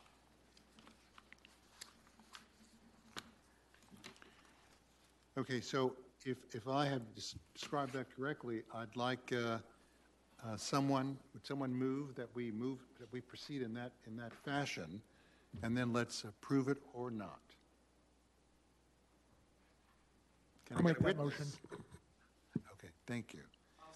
Speaker 9: Okay, so if, if I have des- described that correctly, I'd like uh, uh, someone, would someone move that we move, that we proceed in that, in that fashion, and then let's approve it or not? Can I
Speaker 7: I'll
Speaker 9: get
Speaker 7: make
Speaker 9: a
Speaker 7: that
Speaker 9: witness?
Speaker 7: motion.
Speaker 9: Okay, thank you.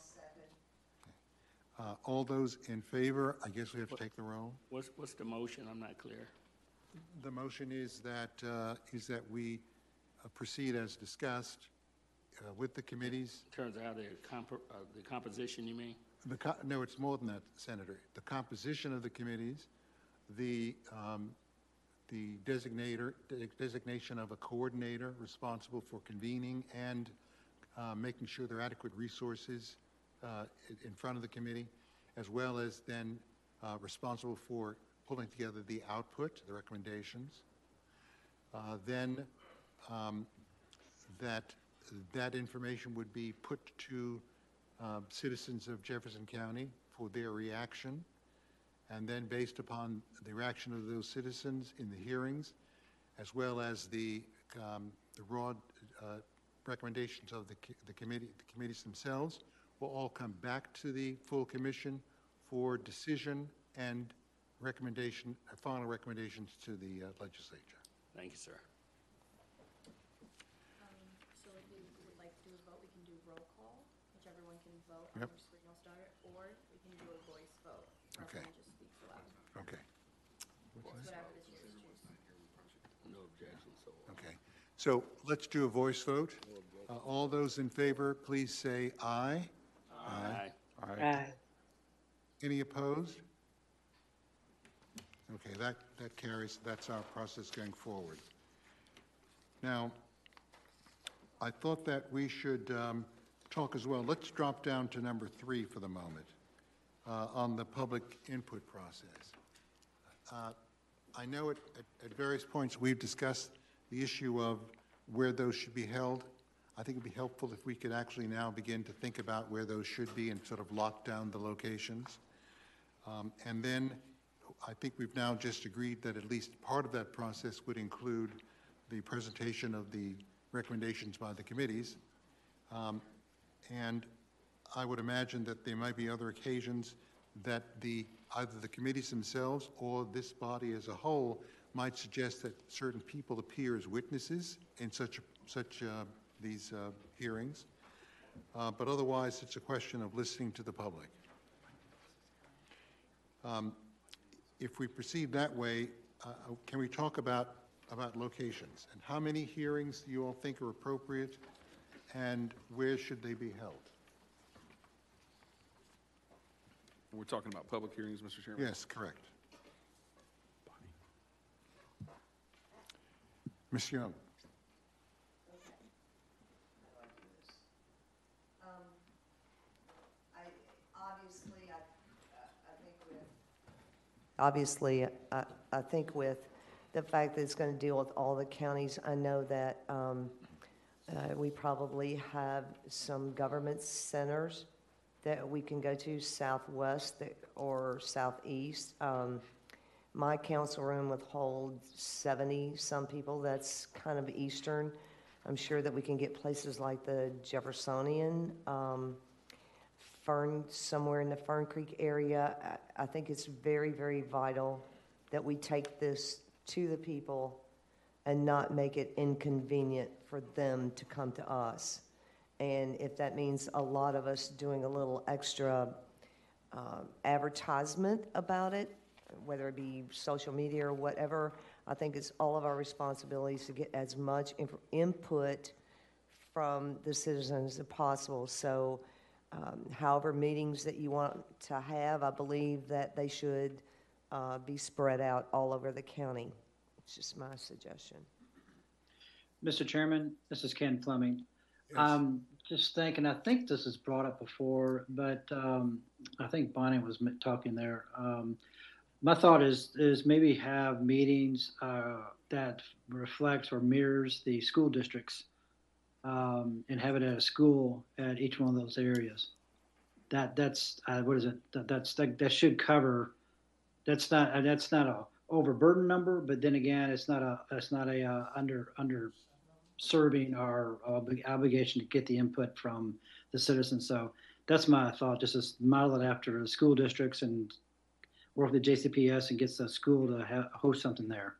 Speaker 9: Uh, All those in favor, I guess we have to take the roll.
Speaker 16: What's, what's the motion? I'm not clear.
Speaker 9: The motion is that, uh, is that we uh, proceed as discussed uh, with the committees.
Speaker 16: Turns out the comp, uh, the composition, you mean?
Speaker 9: The, co- no, it's more than that, Senator. The composition of the committees, the, um, the designator, de- designation of a coordinator responsible for convening and uh, making sure there are adequate resources uh, in- in front of the committee, as well as then uh, responsible for pulling together the output, the recommendations. Uh, Then um, that, that information would be put to uh, citizens of Jefferson County for their reaction. And then based upon the reaction of those citizens in the hearings, as well as the, um, the raw uh, recommendations of the, co- the committee, the committees themselves, will all come back to the full commission for decision and recommendation, uh, final recommendations to the uh, legislature.
Speaker 16: Thank you, sir.
Speaker 12: So if we would like to do a vote, we can do roll call, which everyone can vote on
Speaker 9: Yep.
Speaker 12: their screen, I'll start it, or we can do a voice vote. where
Speaker 9: Okay.
Speaker 12: everyone just speaks aloud.
Speaker 9: Okay.
Speaker 12: Whatever the chairs choose.
Speaker 16: No objection, so.
Speaker 9: Okay. So let's do a voice vote. Uh, All those in favor, please say aye.
Speaker 16: Aye.
Speaker 13: Aye.
Speaker 9: Any opposed? Okay, that, that carries, that's our process going forward. Now, I thought that we should um, talk as well. Let's drop down to number three for the moment, uh, on the public input process. Uh, I know at, at, at various points we've discussed the issue of where those should be held. I think it'd be helpful if we could actually now begin to think about where those should be and sort of lock down the locations. Um, and then I think we've now just agreed that at least part of that process would include the presentation of the recommendations by the committees. Um, and I would imagine that there might be other occasions that the either the committees themselves or this body as a whole might suggest that certain people appear as witnesses in such such uh, these uh, hearings. Uh, but otherwise, it's a question of listening to the public. Um, if we proceed that way, uh, can we talk about about locations and how many hearings do you all think are appropriate, and where should they be held?
Speaker 15: We're talking about public hearings, Mister Chairman?
Speaker 9: Yes, correct. Miz Young.
Speaker 18: Um, I, obviously, I, I think with, obviously, I, I think with the fact that it's going to deal with all the counties, I know that um, uh, we probably have some government centers that we can go to, southwest that, or southeast. Um, my council room would hold seventy some people. That's kind of eastern. I'm sure that we can get places like the Jeffersonian, um, Fern, somewhere in the Fern Creek area. I, I think it's very, very vital that we take this to the people and not make it inconvenient for them to come to us. And if that means a lot of us doing a little extra uh, advertisement about it, whether it be social media or whatever, I think it's all of our responsibilities to get as much inf- input from the citizens as possible. So um, however meetings that you want to have, I believe that they should uh, be spread out all over the county. It's just my suggestion.
Speaker 14: Mister Chairman, this is Ken Fleming.
Speaker 9: Yes.
Speaker 14: Um, just thinking, I think this is brought up before, but um, I think Bonnie was m- talking there. Um, my thought is is maybe have meetings uh, that reflects or mirrors the school districts, um, and have it at a school at each one of those areas. That that's uh, what is it? That, that's that, that should cover. That's not uh, that's not a overburden number, but then again, it's not a it's not a uh, under under. serving our obli- obligation to get the input from the citizens. So that's my thought, just to model it after the school districts and work with the J C P S and gets the school to ha- host something there.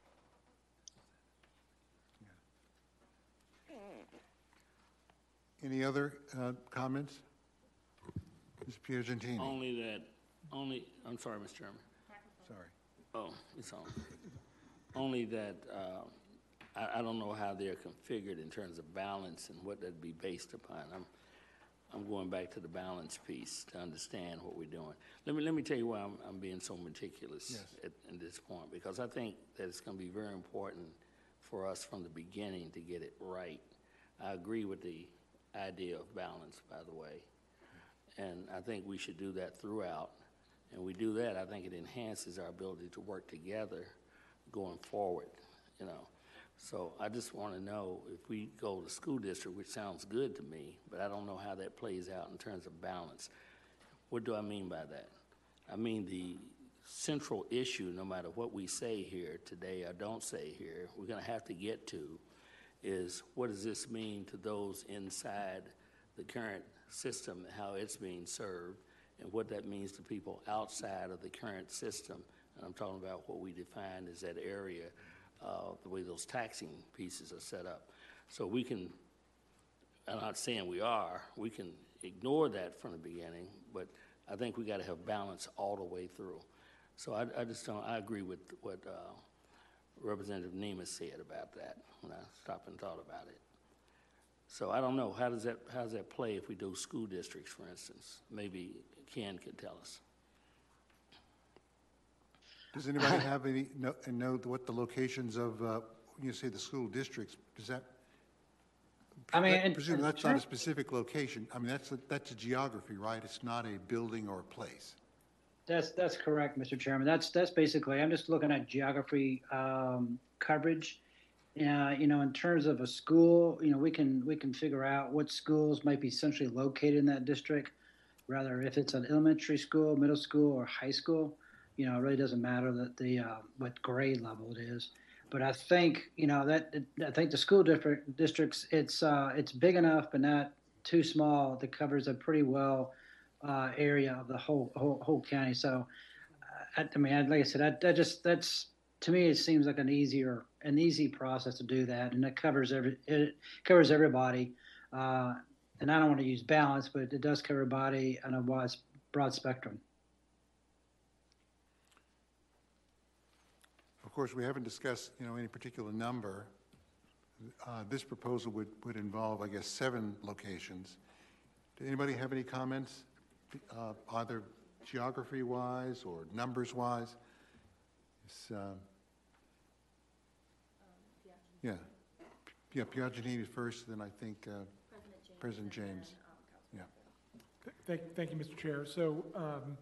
Speaker 9: Any other uh, comments? Miz Piagentini.
Speaker 16: Only that, only, I'm sorry, Mister Chairman.
Speaker 9: Sorry.
Speaker 16: Oh, it's on. Only that, uh, I, I don't know how they're configured in terms of balance and what that'd be based upon. I'm, I'm going back to the balance piece to understand what we're doing. Let me, let me tell you why I'm, I'm being so meticulous
Speaker 9: Yes.
Speaker 16: at, at this point, because I think that it's gonna be very important for us from the beginning to get it right. I agree with the idea of balance, by the way, and I think we should do that throughout. And we do that, I think it enhances our ability to work together going forward, you know. So I just want to know if we go to school district, which sounds good to me, but I don't know how that plays out in terms of balance. What do I mean by that? I mean the central issue, no matter what we say here today or don't say here, we're going to have to get to is what does this mean to those inside the current system, how it's being served, and what that means to people outside of the current system. And I'm talking about what we define as that area, uh, the way those taxing pieces are set up. So we can, I'm not saying we are, we can ignore that from the beginning, but I think we got to have balance all the way through. So I, I just don't, I agree with what uh, Representative Nemeth said about that when I stopped and thought about it. So I don't know, how does that, how does that play if we do school districts, for instance? Maybe Ken could tell us.
Speaker 9: Does anybody have any, know, and know what the locations of, uh, when you say the school districts, does that
Speaker 14: I mean,
Speaker 9: I
Speaker 14: and-
Speaker 9: presume
Speaker 14: and
Speaker 9: that's not a
Speaker 14: trans-
Speaker 9: specific location. I mean, that's, a- that's a geography, right? It's not a building or a place.
Speaker 14: That's, that's correct, Mister Chairman. That's, that's basically, I'm just looking at geography, um, coverage. Uh, you know, in terms of a school, you know, we can, we can figure out what schools might be centrally located in that district. Rather, if it's an elementary school, middle school, or high school, you know, it really doesn't matter that the, uh, what grade level it is. But I think, you know, that, I think the school district, districts, it's, uh, it's big enough, but not too small, that covers a pretty well, uh, area of the whole, whole, whole county. So, uh, I, I mean, I- like I said, that, that just, that's, to me, it seems like an easier, an easy process to do that. And it covers every, it covers everybody. Uh, and I don't want to use balance, but it does cover everybody on a wide, broad spectrum.
Speaker 9: Of course, we haven't discussed, you know, any particular number. Uh, This proposal would, would involve, I guess, seven locations. Did anybody have any comments, uh, either geography-wise or numbers-wise? It's, um, Yeah. Yeah, Piaginini first, then I think uh, President James. Yeah.
Speaker 7: Thank, thank you, Mister Chair. So um,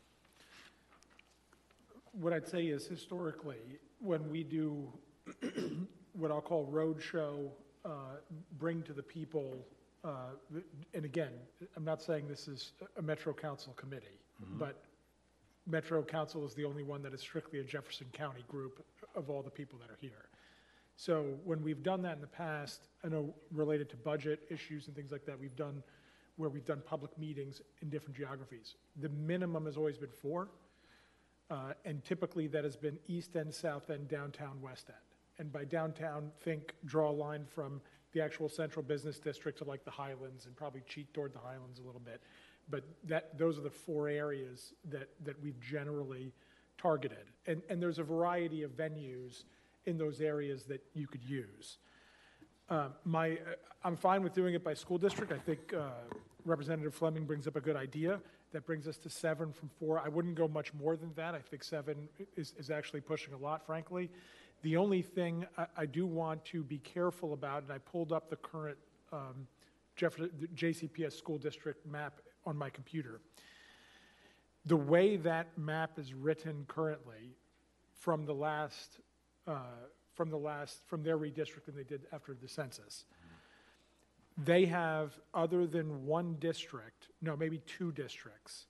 Speaker 7: what I'd say is historically, when we do what I'll call roadshow, uh, bring to the people, uh, and again, I'm not saying this is a Metro Council committee,
Speaker 9: Mhm.
Speaker 7: but Metro Council is the only one that is strictly a Jefferson County group of all the people that are here. So when we've done that in the past, I know related to budget issues and things like that, we've done where we've done public meetings in different geographies. The minimum has always been four, uh, and typically that has been East End, South End, downtown, West End. And by downtown, think, draw a line from the actual central business district to like the Highlands, and probably cheat toward the Highlands a little bit. But that, those are the four areas that, that we've generally targeted. And, and there's a variety of venues in those areas that you could use. Um, my, uh, I'm fine with doing it by school district. I think uh, Representative Fleming brings up a good idea. That brings us to seven from four. I wouldn't go much more than that. I think seven is, is actually pushing a lot, frankly. The only thing I, I do want to be careful about, and I pulled up the current um, Jefferson, J C P S school district map on my computer. The way that map is written currently from the last Uh, from the last, from their redistricting they did after the census. They have, other than one district, no, maybe two districts,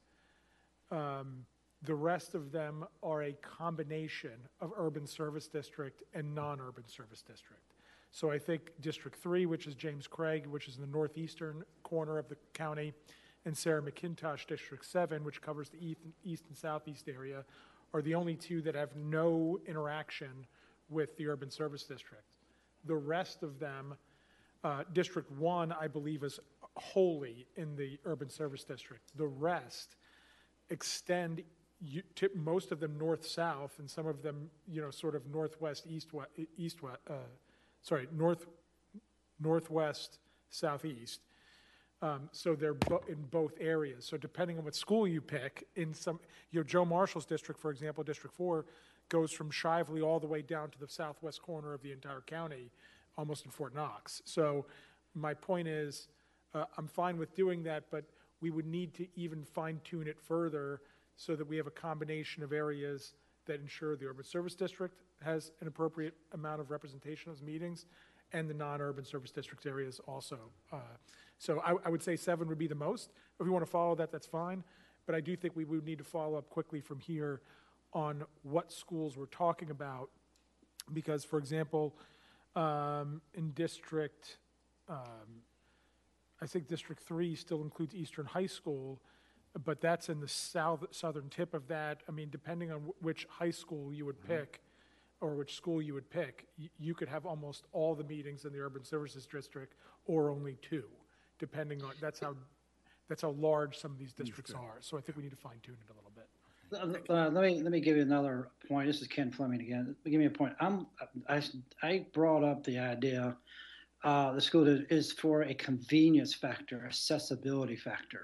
Speaker 7: um, the rest of them are a combination of urban service district and non-urban service district. So I think District three, which is James Craig, which is in the northeastern corner of the county, and Sarah McIntosh District seven, which covers the east, east and southeast area, are the only two that have no interaction with the urban service district. The rest of them, uh, District one, I believe, is wholly in the urban service district. The rest extend, you, to, most of them north-south, and some of them, you know, sort of northwest, east-west, east, west, uh, sorry, north, northwest, southeast. Um, so they're bo in both areas. So depending on what school you pick, in some, you know, Joe Marshall's district, for example, District four, goes from Shively all the way down to the southwest corner of the entire county, almost in Fort Knox. So my point is, uh, I'm fine with doing that, but we would need to even fine-tune it further so that we have a combination of areas that ensure the urban service district has an appropriate amount of representation of those meetings, and the non-urban service district areas also. Uh, so I, I would say seven would be the most. If we want to follow that, that's fine. But I do think we would need to follow up quickly from here on what schools we're talking about. Because, for example, um, in District, um, I think District three still includes Eastern High School, but that's in the south, southern tip of that. I mean, depending on wh which high school you would pick, or which school you would pick, y you could have almost all the meetings in the urban services district, or only two, depending on, that's how, that's how large some of these districts are. So I think we need to fine tune it a little bit.
Speaker 14: Uh, let me let me give you another point. This is Ken Fleming again. Let me give me a point. I'm I, I brought up the idea. Uh, the school is for a convenience factor, accessibility factor,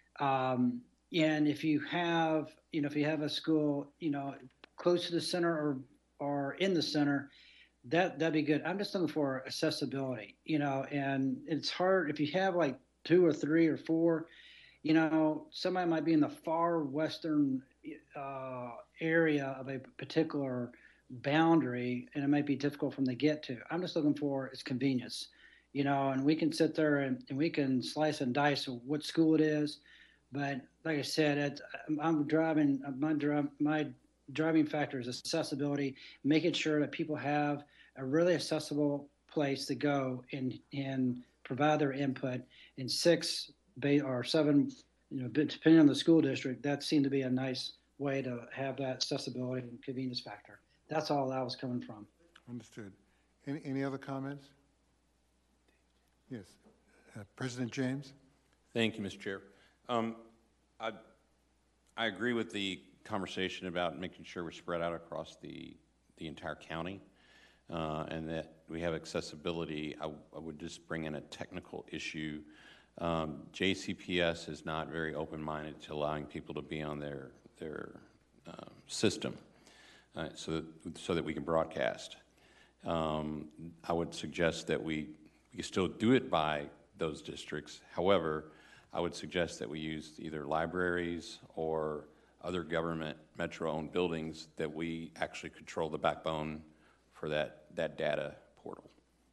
Speaker 14: um, and if you have you know if you have a school you know close to the center or or in the center, that, that'd be good. I'm just looking for accessibility, you know, and it's hard if you have like two or three or four, you know, somebody might be in the far western uh, area of a particular boundary, and it might be difficult for them to get to. I'm just looking for its convenience, you know, and we can sit there and, and we can slice and dice of what school it is. But like I said, it, I'm driving, my, drive, my driving factor is accessibility, making sure that people have a really accessible place to go and, and provide their input. And six or seven, you know, depending on the school district, that seemed to be a nice way to have that accessibility and convenience factor. That's all that was coming from.
Speaker 9: Understood. Any, any other comments? Yes. Uh, President James?
Speaker 3: Thank you, Mister Chair. Um, I, I agree with the conversation about making sure we're spread out across the, the entire county uh, and that we have accessibility. I, I would just bring in a technical issue. Um, J C P S is not very open-minded to allowing people to be on their, their uh, system uh, so, that, so that we can broadcast. Um, I would suggest that we, we can still do it by those districts. However, I would suggest that we use either libraries or other government metro-owned buildings that we actually control the backbone for that, that data portal.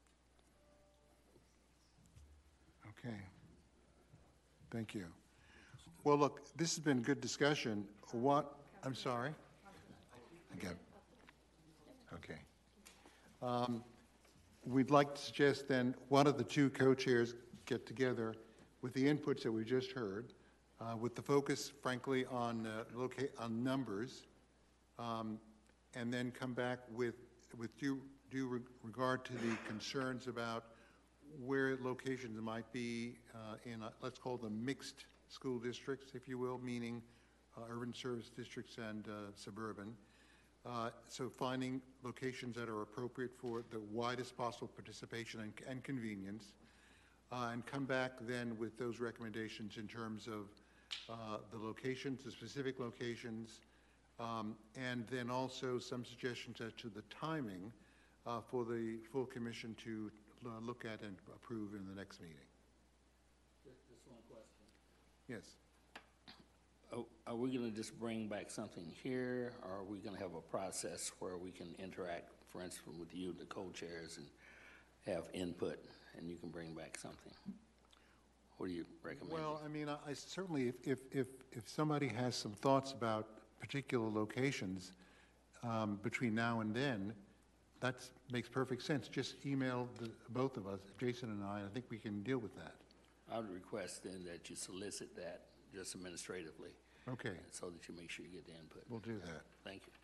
Speaker 9: Okay. Thank you. Well, look, this has been good discussion. What, I'm sorry? Again. Okay. Um, we'd like to suggest then one of the two co-chairs get together with the inputs that we just heard, uh, with the focus, frankly, on uh, locate on numbers, um, and then come back with with due due re regard to the concerns about where locations might be uh, in a, let's call them mixed school districts, if you will, meaning uh, urban service districts and uh, suburban. Uh, so finding locations that are appropriate for the widest possible participation and, and convenience. Uh, and come back then with those recommendations in terms of uh, the locations, the specific locations, um, and then also some suggestions as to the timing uh, for the full commission to uh, look at and approve in the next meeting.
Speaker 16: Just, just one question.
Speaker 9: Yes.
Speaker 16: Oh, are we going to just bring back something here, or are we going to have a process where we can interact, for instance, with you, the co-chairs, and have input? And you can bring back something. What do you recommend?
Speaker 9: Well, I mean, I, I certainly, if, if, if, if somebody has some thoughts about particular locations um, between now and then, that makes perfect sense. Just email the, both of us, Jason and I, and I think we can deal with that.
Speaker 16: I would request then that you solicit that just administratively.
Speaker 9: Okay.
Speaker 16: So that you make sure you get the input.
Speaker 9: We'll do that.
Speaker 16: Thank you.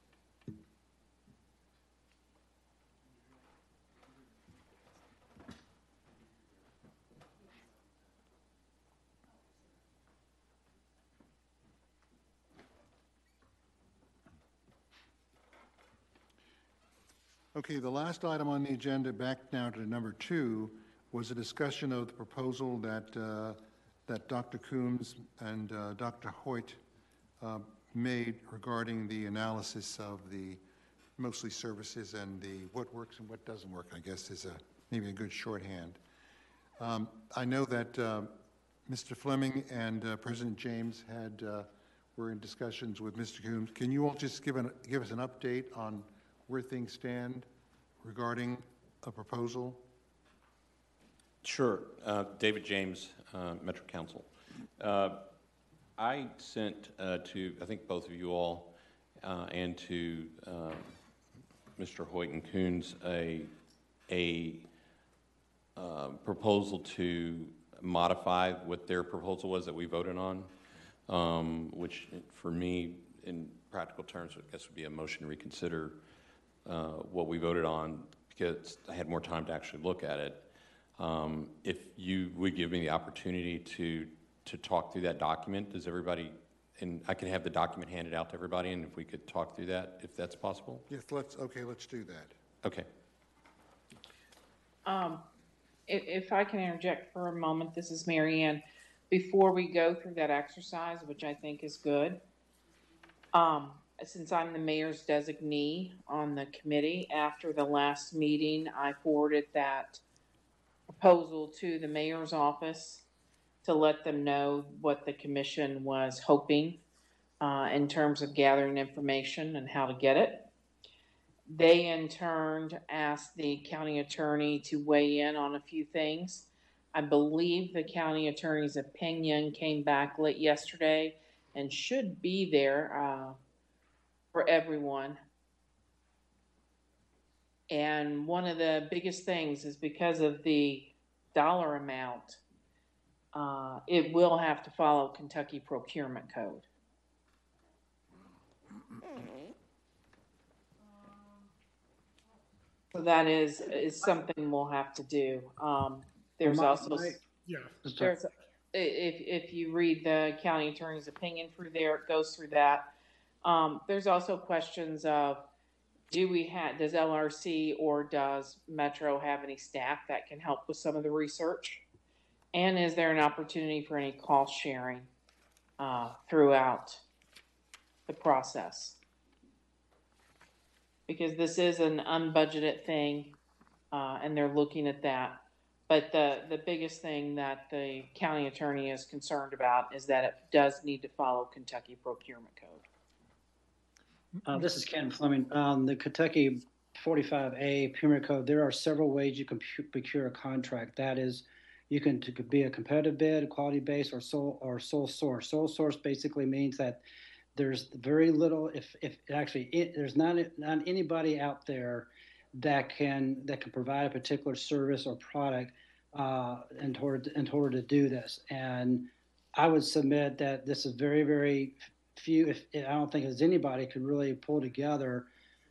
Speaker 9: Okay, the last item on the agenda, back now to number two, was a discussion of the proposal that uh, that Doctor Coombs and uh, Doctor Hoyt uh, made regarding the analysis of the mostly services and the what works and what doesn't work, I guess is a maybe a good shorthand. Um, I know that uh, Mister Fleming and uh, President James had uh, were in discussions with Mister Coombs. Can you all just give an give us an update on where things stand regarding a proposal?
Speaker 3: Sure. Uh, David James, uh, Metro Council. Uh, I sent uh, to, I think both of you all, uh, and to uh, Mister Hoyt and Coons, a, a uh, proposal to modify what their proposal was that we voted on, um, which for me, in practical terms, I guess would be a motion to reconsider Uh, what we voted on, because I had more time to actually look at it. Um, if you would give me the opportunity to to talk through that document, does everybody, and I can have the document handed out to everybody, and if we could talk through that, if that's possible?
Speaker 9: Yes, let's, okay, let's do that.
Speaker 3: Okay.
Speaker 13: Um, if, if I can interject for a moment, this is Mary Ann. Before we go through that exercise, which I think is good, um, since I'm the mayor's designee on the committee, after the last meeting, I forwarded that proposal to the mayor's office to let them know what the commission was hoping uh, in terms of gathering information and how to get it. They in turn asked the county attorney to weigh in on a few things. I believe the county attorney's opinion came back late yesterday and should be there uh, for everyone. And one of the biggest things is because of the dollar amount, uh, it will have to follow Kentucky Procurement Code. So that is, is something we'll have to do. Um, there's
Speaker 14: My-
Speaker 13: also,
Speaker 14: my-
Speaker 7: Yeah.
Speaker 13: there's, if, if you read the county attorney's opinion through there, it goes through that. Um, there's also questions of, do we have, does L R C or does Metro have any staff that can help with some of the research? And is there an opportunity for any cost sharing, uh, throughout the process? Because this is an unbudgeted thing, uh, and they're looking at that. But the, the biggest thing that the county attorney is concerned about is that it does need to follow Kentucky Procurement Code.
Speaker 14: Uh, this is Ken Fleming. Um, the Kentucky forty-five A Procurement Code, there are several ways you can pu- procure a contract. That is, you can to be a competitive bid, quality base, or sole or sole source. Sole source basically means that there's very little, if if actually it, there's not not anybody out there that can that can provide a particular service or product uh, in order in order to do this. And I would submit that this is very very few. If I don't think there's anybody could really pull together,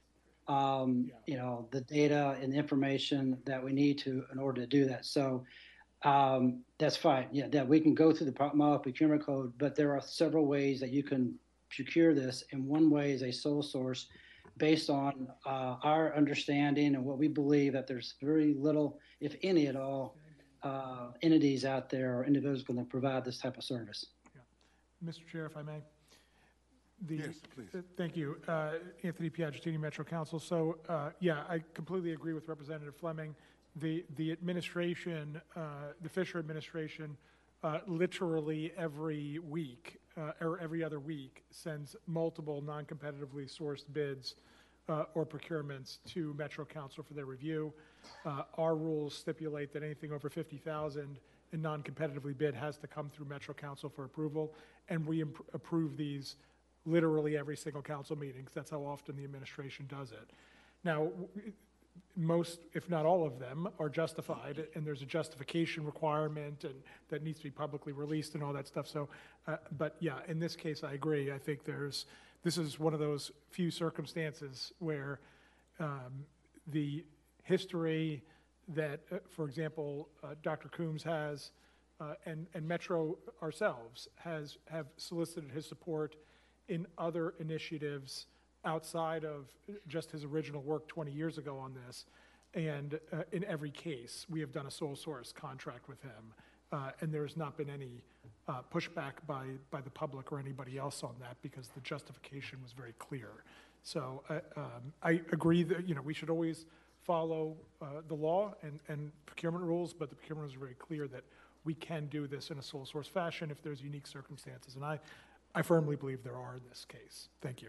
Speaker 14: um, you know, the data and the information that we need to in order to do that. So. Um, that's fine. Yeah, that we can go through the model procurement code, but there are several ways that you can procure this, and one way is a sole source based on uh, our understanding and what we believe that there's very little, if any at all, uh, entities out there or individuals going to provide this type of service.
Speaker 7: Yeah. Mister Chair, if I may. The,
Speaker 9: Yes, please.
Speaker 7: uh, Thank you. Uh, Anthony Piagentini, Metro Council. So, uh, yeah, I completely agree with Representative Fleming. The, the administration, uh, the Fisher administration, uh, literally every week uh, or every other week sends multiple non-competitively sourced bids uh, or procurements to Metro Council for their review. Uh, our rules stipulate that anything over fifty thousand in non-competitively bid has to come through Metro Council for approval, and we imp- approve these literally every single council meeting, 'cause that's how often the administration does it. Now, w- most, if not all of them, are justified, and there's a justification requirement, and that needs to be publicly released and all that stuff. So, uh, but yeah, in this case, I agree. I think there's, this is one of those few circumstances where um, the history that, uh, for example, uh, Doctor Coombs has, uh, and, and Metro ourselves has have solicited his support in other initiatives outside of just his original work twenty years ago on this. And uh, in every case, we have done a sole source contract with him. Uh, and there's not been any uh, pushback by, by the public or anybody else on that, because the justification was very clear. So uh, um, I agree that, you know, we should always follow uh, the law and, and procurement rules, but the procurement rules are very clear that we can do this in a sole source fashion if there's unique circumstances. And I, I firmly believe there are in this case. Thank you.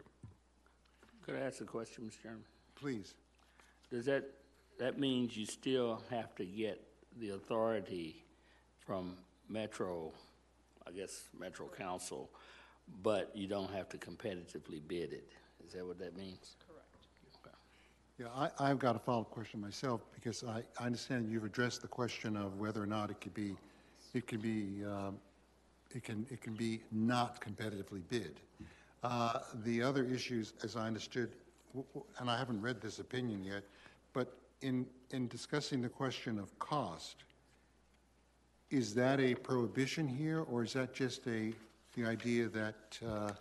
Speaker 16: Could I ask a question, Mister Chairman?
Speaker 9: Please.
Speaker 16: Does that, that means you still have to get the authority from Metro, I guess Metro Council, but you don't have to competitively bid it? Is that what that means?
Speaker 13: Correct.
Speaker 9: Yeah, I, I've got a follow-up question myself, because I, I understand you've addressed the question of whether or not it could be, it could be, um, it can, it can be not competitively bid. Uh, the other issues, as I understood, w- w- and I haven't read this opinion yet, but in, in discussing the question of cost, is that a prohibition here, or is that just a, the idea that, uh,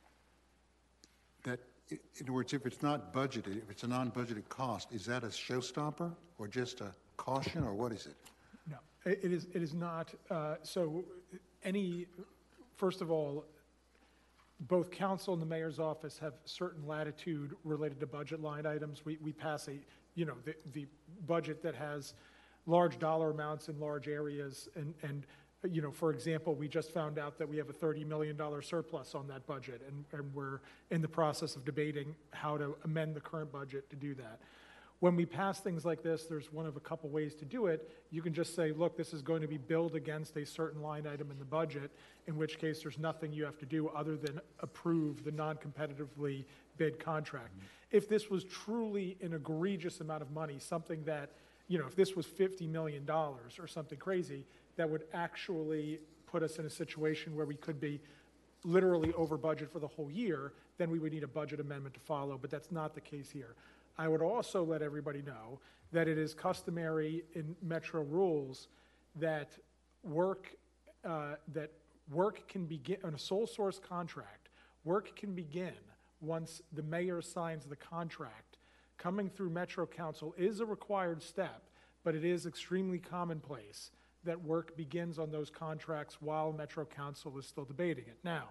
Speaker 9: that, i- in other words, if it's not budgeted, if it's a non-budgeted cost, is that a showstopper, or just a caution, or what is it?
Speaker 7: No, it it is, it is not. Uh, so any, first of all, both council and the mayor's office have certain latitude related to budget line items. We, we pass a, you know, the, the budget that has large dollar amounts in large areas. And, and, you know, for example, we just found out that we have a thirty million dollars surplus on that budget, and, and we're in the process of debating how to amend the current budget to do that. When we pass things like this, there's one of a couple ways to do it. You can just say, look, this is going to be billed against a certain line item in the budget, in which case there's nothing you have to do other than approve the non-competitively bid contract. Mm-hmm. If this was truly an egregious amount of money, something that, you know, if this was fifty million dollars or something crazy, that would actually put us in a situation where we could be literally over budget for the whole year, then we would need a budget amendment to follow, but that's not the case here. I would also let everybody know that it is customary in Metro rules that work, uh, that work can begin, on a sole source contract, work can begin once the mayor signs the contract. Coming through Metro Council is a required step, but it is extremely commonplace that work begins on those contracts while Metro Council is still debating it. Now,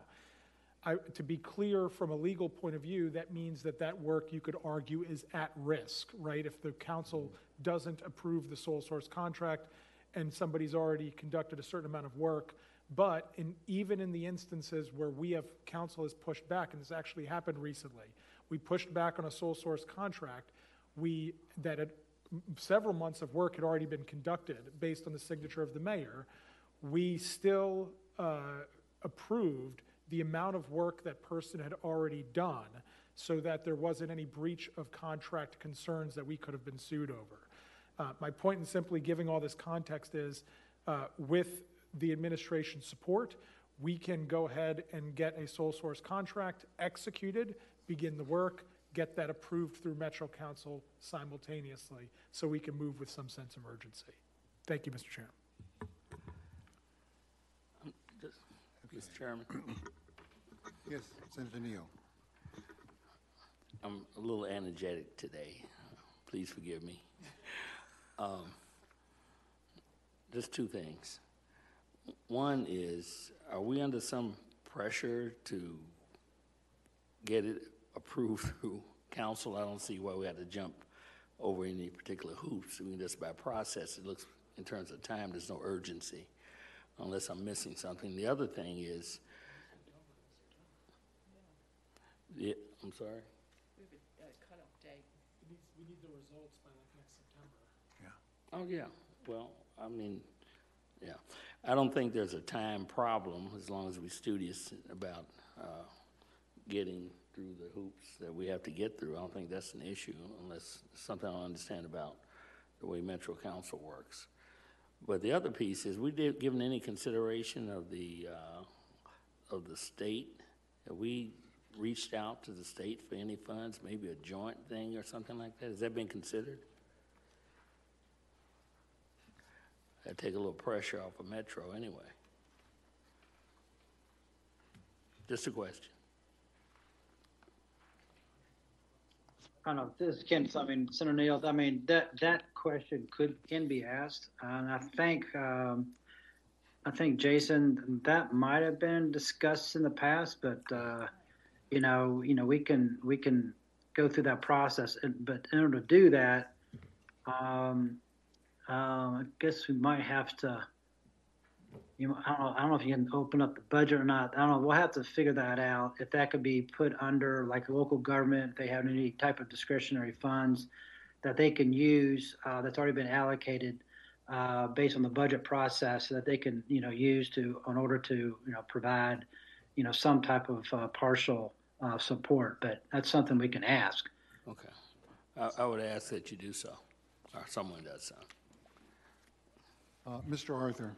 Speaker 7: I, to be clear from a legal point of view, that means that that work, you could argue, is at risk, right? If the council doesn't approve the sole source contract and somebody's already conducted a certain amount of work, but in, even in the instances where we have, council has pushed back, and this actually happened recently, we pushed back on a sole source contract, we, that had, several months of work had already been conducted based on the signature of the mayor, we still uh, approved the amount of work that person had already done so that there wasn't any breach of contract concerns that we could have been sued over. Uh, my point in simply giving all this context is uh, with the administration's support, we can go ahead and get a sole source contract executed, begin the work, get that approved through Metro Council simultaneously so we can move with some sense of urgency. Thank you, Mister Chairman.
Speaker 16: Um, just, Mister Chairman.
Speaker 9: Yes, Senator Neal.
Speaker 16: I'm a little energetic today. Please forgive me. Um, just two things. One is, are we under some pressure to get it approved through council? I don't see why we have to jump over any particular hoops. I mean, just by process, it looks, in terms of time, there's no urgency, unless I'm missing something. The other thing is, yeah, I'm sorry?
Speaker 11: We have a cutoff date.
Speaker 7: We need, we need the results by like next September.
Speaker 9: Yeah.
Speaker 16: Oh, yeah. Well, I mean, yeah. I don't think there's a time problem as long as we're studious about uh, getting through the hoops that we have to get through. I don't think that's an issue unless something I don't understand about the way Metro Council works. But the other piece is, we did given any consideration of the uh, of the state? Have we reached out to the state for any funds, maybe a joint thing or something like that? Has that been considered? That'd take a little pressure off of Metro anyway. Just a question.
Speaker 14: I don't know, this is Ken, I mean, Senator Neal, I mean, that, that question could, can be asked. And I think, um, I think, Jason, that might have been discussed in the past, but, uh, you know, you know, we can, we can go through that process. But in order to do that, um, um, I guess we might have to, you know, I don't know, I don't know if you can open up the budget or not. I don't know. We'll have to figure that out. If that could be put under like a local government, if they have any type of discretionary funds that they can use uh, that's already been allocated uh, based on the budget process, so that they can, you know, use to in order to, you know, provide, you know, some type of uh, partial uh, support. But that's something we can ask.
Speaker 16: Okay. I, I would ask that you do so, or someone does so.
Speaker 9: Uh, Mister Arthur.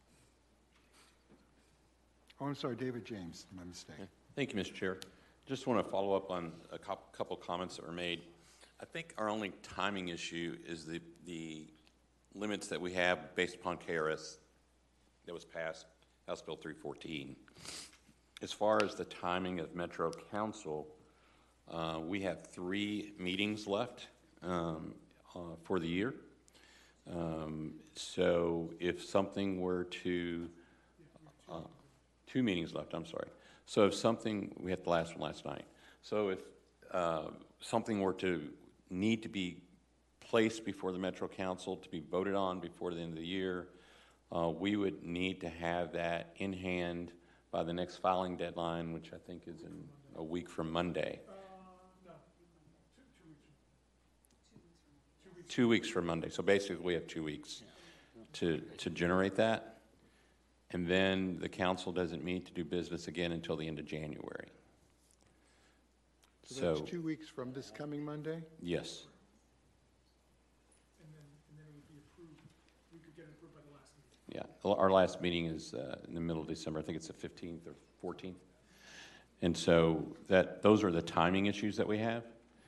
Speaker 9: Oh, I'm sorry, David James, my mistake.
Speaker 3: Thank you, Mister Chair. Just want to follow up on a couple comments that were made. I think our only timing issue is the, the limits that we have based upon K R S that was passed, House Bill three fourteen. As far as the timing of Metro Council, uh, we have three meetings left um, uh, for the year. Um, so if something were to, uh, two meetings left, I'm sorry. So if something, we had the last one last night. So if uh, something were to need to be placed before the Metro Council to be voted on before the end of the year, uh, we would need to have that in hand by the next filing deadline, which I think is in a week from Monday. Two weeks from Monday. So basically, we have two weeks to, to generate that. And then the council doesn't meet to do business again until the end of January.
Speaker 9: So
Speaker 3: So,
Speaker 9: that's two weeks from this coming Monday?
Speaker 3: yes.
Speaker 7: And then, and then it would be approved, we could get it approved by the last meeting.
Speaker 3: Yeah, our last meeting is uh, in the middle of December. I think it's the fifteenth or fourteenth. And so that, those are the timing issues that we have.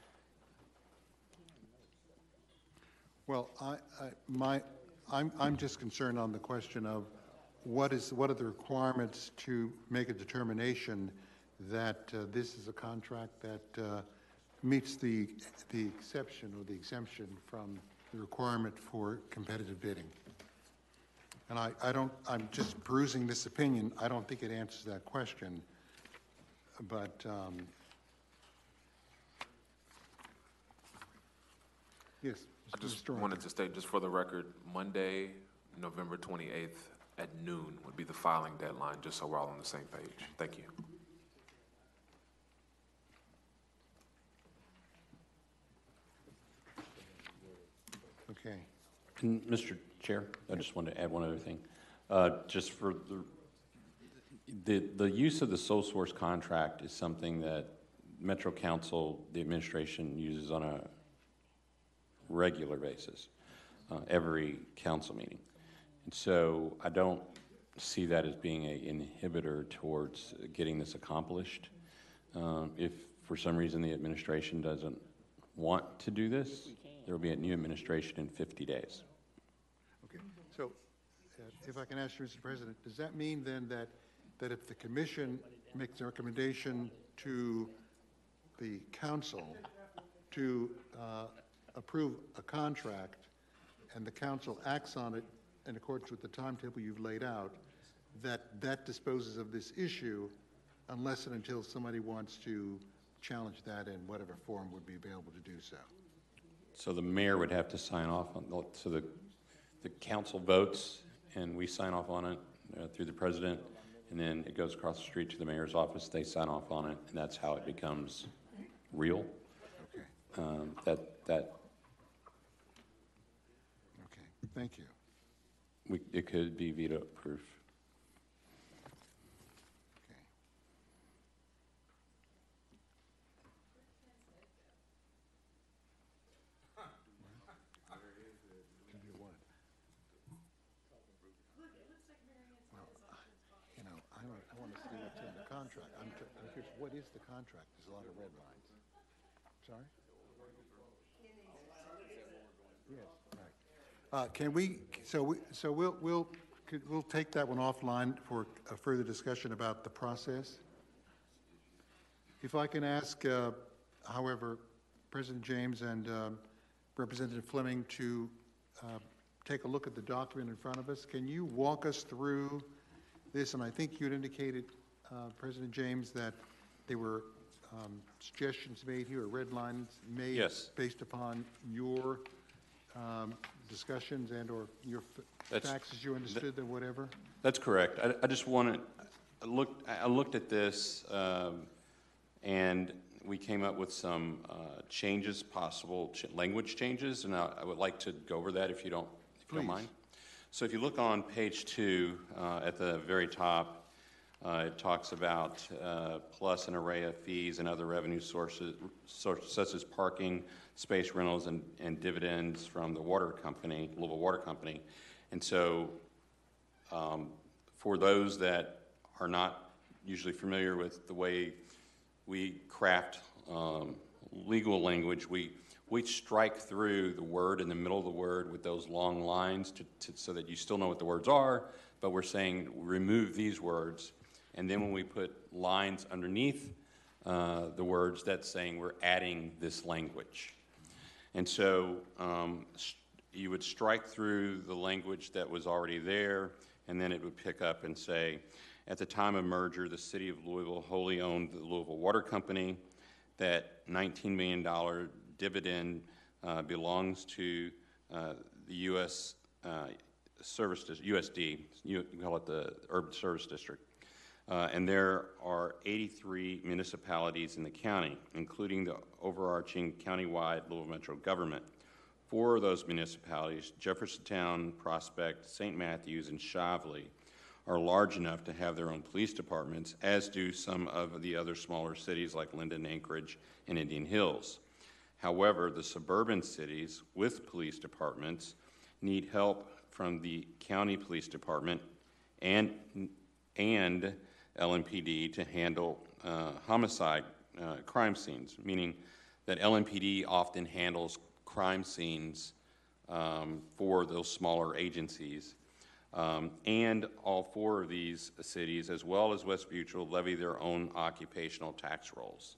Speaker 9: Well, I, I, my, I'm, I'm just concerned on the question of what is, what are the requirements to make a determination that uh, this is a contract that uh, meets the, the exception or the exemption from the requirement for competitive bidding. And I, I don't, I'm just perusing this opinion. I don't think it answers that question. But, um, yes.
Speaker 17: I just wanted to state, just for the record, Monday, November twenty-eighth at noon would be the filing deadline, just so we're all on the same page. Thank you.
Speaker 9: Okay.
Speaker 3: And Mister Chair, I just wanted to add one other thing. Uh, Just for the, the, the use of the sole source contract is something that Metro Council, the administration uses on a regular basis, uh, every council meeting. And so I don't see that as being an inhibitor towards getting this accomplished. Um, If for some reason the administration doesn't want to do this, there will be a new administration in fifty days.
Speaker 9: Okay. So uh, if I can ask you, Mister President, does that mean then that, that if the commission makes a recommendation to the council to uh, approve a contract and the council acts on it in accordance with the timetable you've laid out, that that disposes of this issue unless and until somebody wants to challenge that in whatever form would be available to do so?
Speaker 3: So the mayor would have to sign off on, the- so the, the council votes and we sign off on it uh, through the president, and then it goes across the street to the mayor's office, they sign off on it, and that's how it becomes real.
Speaker 9: Okay.
Speaker 3: Um, That, that,
Speaker 9: Okay. Thank you.
Speaker 3: we, it could be veto proof.
Speaker 9: Okay. Can do what? Well, you know, I want, I want to see what's in the contract. I'm, tr- I'm curious, what is the contract? There's a lot of red lines. Sorry? Yes, right. Uh, can we, so we, so we'll, we'll, could, we'll take that one offline for a further discussion about the process. If I can ask, uh, however, President James and um, Representative Fleming to uh, take a look at the document in front of us. Can you walk us through this? And I think you'd indicated, uh, President James, that there were um, suggestions made here, or red lines made
Speaker 3: Yes.
Speaker 9: based upon your um, discussions and or your f-
Speaker 3: That's-
Speaker 9: facts as you understood them, whatever?
Speaker 3: That's correct. I, I just wanted, I looked, I looked at this, um, and we came up with some uh, changes, possible ch- language changes, and I, I would like to go over that if you don't, if you don't
Speaker 9: Please.
Speaker 3: mind. So if you look on page two, uh, at the very top, uh, it talks about uh, plus an array of fees and other revenue sources, sources such as parking, space rentals, and, and dividends from the water company, Louisville Water Company. And so um, for those that are not usually familiar with the way we craft um, legal language, we, we strike through the word in the middle of the word with those long lines to, to, so that you still know what the words are, but we're saying remove these words. And then when we put lines underneath uh, the words, that's saying we're adding this language. And so um, st- you would strike through the language that was already there, and then it would pick up and say, At the time of merger, the city of Louisville wholly owned the Louisville Water Company. That nineteen million dollars dividend uh, belongs to uh, the U S uh, Service, U S D, you call it the Urban Service District. Uh, and there are eighty-three municipalities in the county, including the overarching countywide Louisville Metro government. Four of those municipalities, Jeffersontown, Prospect, Saint Matthews, and Shively, are large enough to have their own police departments, as do some of the other smaller cities like Linden, Anchorage, and Indian Hills. However, the suburban cities with police departments need help from the county police department and, and L M P D to handle uh, homicide uh, crime scenes, meaning that L M P D often handles crime scenes um, for those smaller agencies. Um, and all four of these cities, as well as West Mutual, levy their own occupational tax rolls.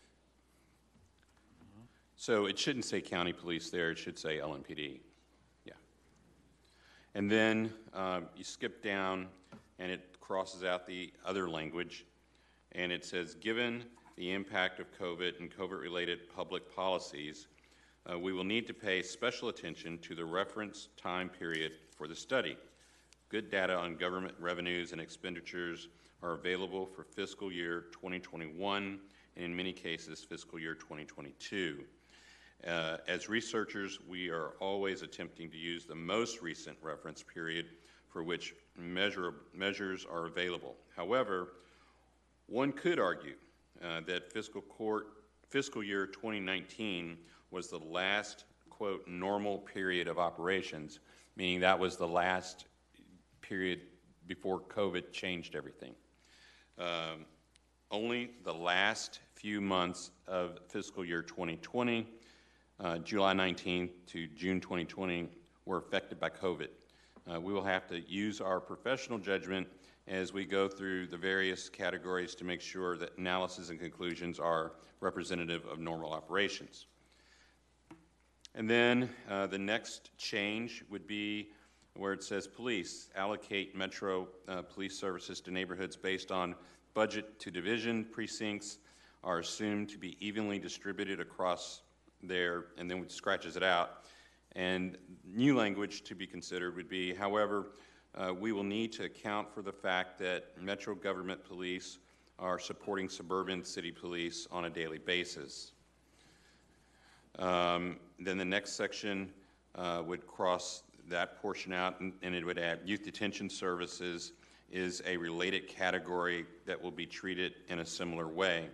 Speaker 3: So it shouldn't say county police there, it should say L M P D. Yeah. And then uh, you skip down and it crosses out the other language, and it says, given the impact of COVID and COVID-related public policies, uh, we will need to pay special attention to the reference time period for the study. Good data on government revenues and expenditures are available for fiscal year twenty twenty-one and in many cases fiscal year twenty twenty-two. Uh, as researchers, we are always attempting to use the most recent reference period for which measure, measures are available. However, one could argue uh, that fiscal, court, fiscal year twenty nineteen was the last, quote, normal period of operations, meaning that was the last period before COVID changed everything. Um, only the last few months of fiscal year twenty twenty, uh, July nineteenth to June twenty twenty, were affected by COVID. Uh, we will have to use our professional judgment as we go through the various categories to make sure that analysis and conclusions are representative of normal operations. And then uh, the next change would be where it says police, allocate Metro uh, police services to neighborhoods based on budget to division. Precincts are assumed to be evenly distributed across there, and then it scratches it out. And new language to be considered would be, however, uh, we will need to account for the fact that Metro government police are supporting suburban city police on a daily basis. Um, then the next section uh, would cross that portion out, and, and it would add youth detention services is a related category that will be treated in a similar way.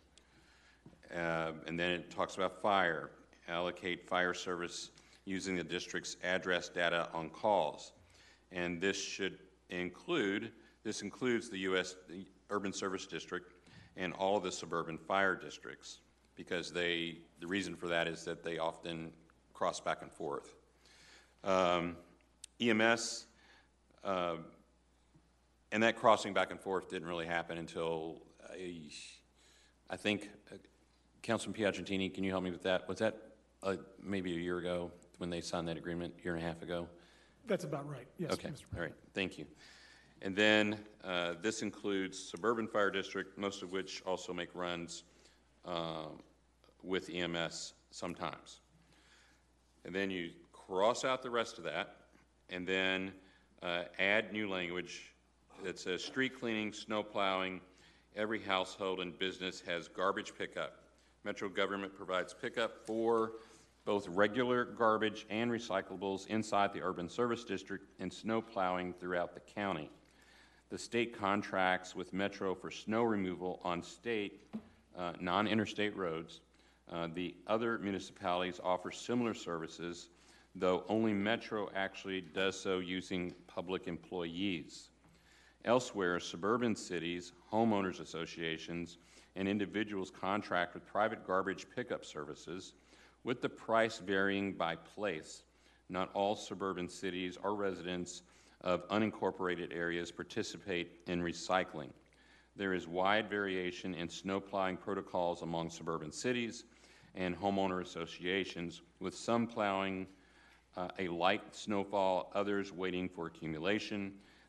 Speaker 3: Uh, and then it talks about fire, allocate fire service using the district's address data on calls. And this should include, this includes the U S the Urban Service District and all of the suburban fire districts, because they, the reason for that is that they often cross back and forth. Um, E M S, uh, and that crossing back and forth didn't really happen until, I, I think, uh, Councilman Piagentini, can you help me with that? Was that uh, maybe a year ago when they signed that agreement, a year and a half ago?
Speaker 7: That's about right, yes,
Speaker 3: Okay,
Speaker 7: Mister
Speaker 3: all right, thank you. And then uh, this includes suburban fire district, most of which also make runs uh, with E M S sometimes. And then you cross out the rest of that, and then uh, add new language that says street cleaning, snow plowing, every household and business has garbage pickup. Metro government provides pickup for both regular garbage and recyclables inside the urban service district and snow plowing throughout the county. The state contracts with Metro for snow removal on state, uh, non-interstate roads. Uh, the other municipalities offer similar services, though only Metro actually does so using public employees. Elsewhere, suburban cities, homeowners associations, and individuals contract with private garbage pickup services, with the price varying by place. Not all suburban cities or residents of unincorporated areas participate in recycling. There is wide variation in snow plowing protocols among suburban cities and homeowner associations, with some plowing uh, a light snowfall, others waiting for accumulation.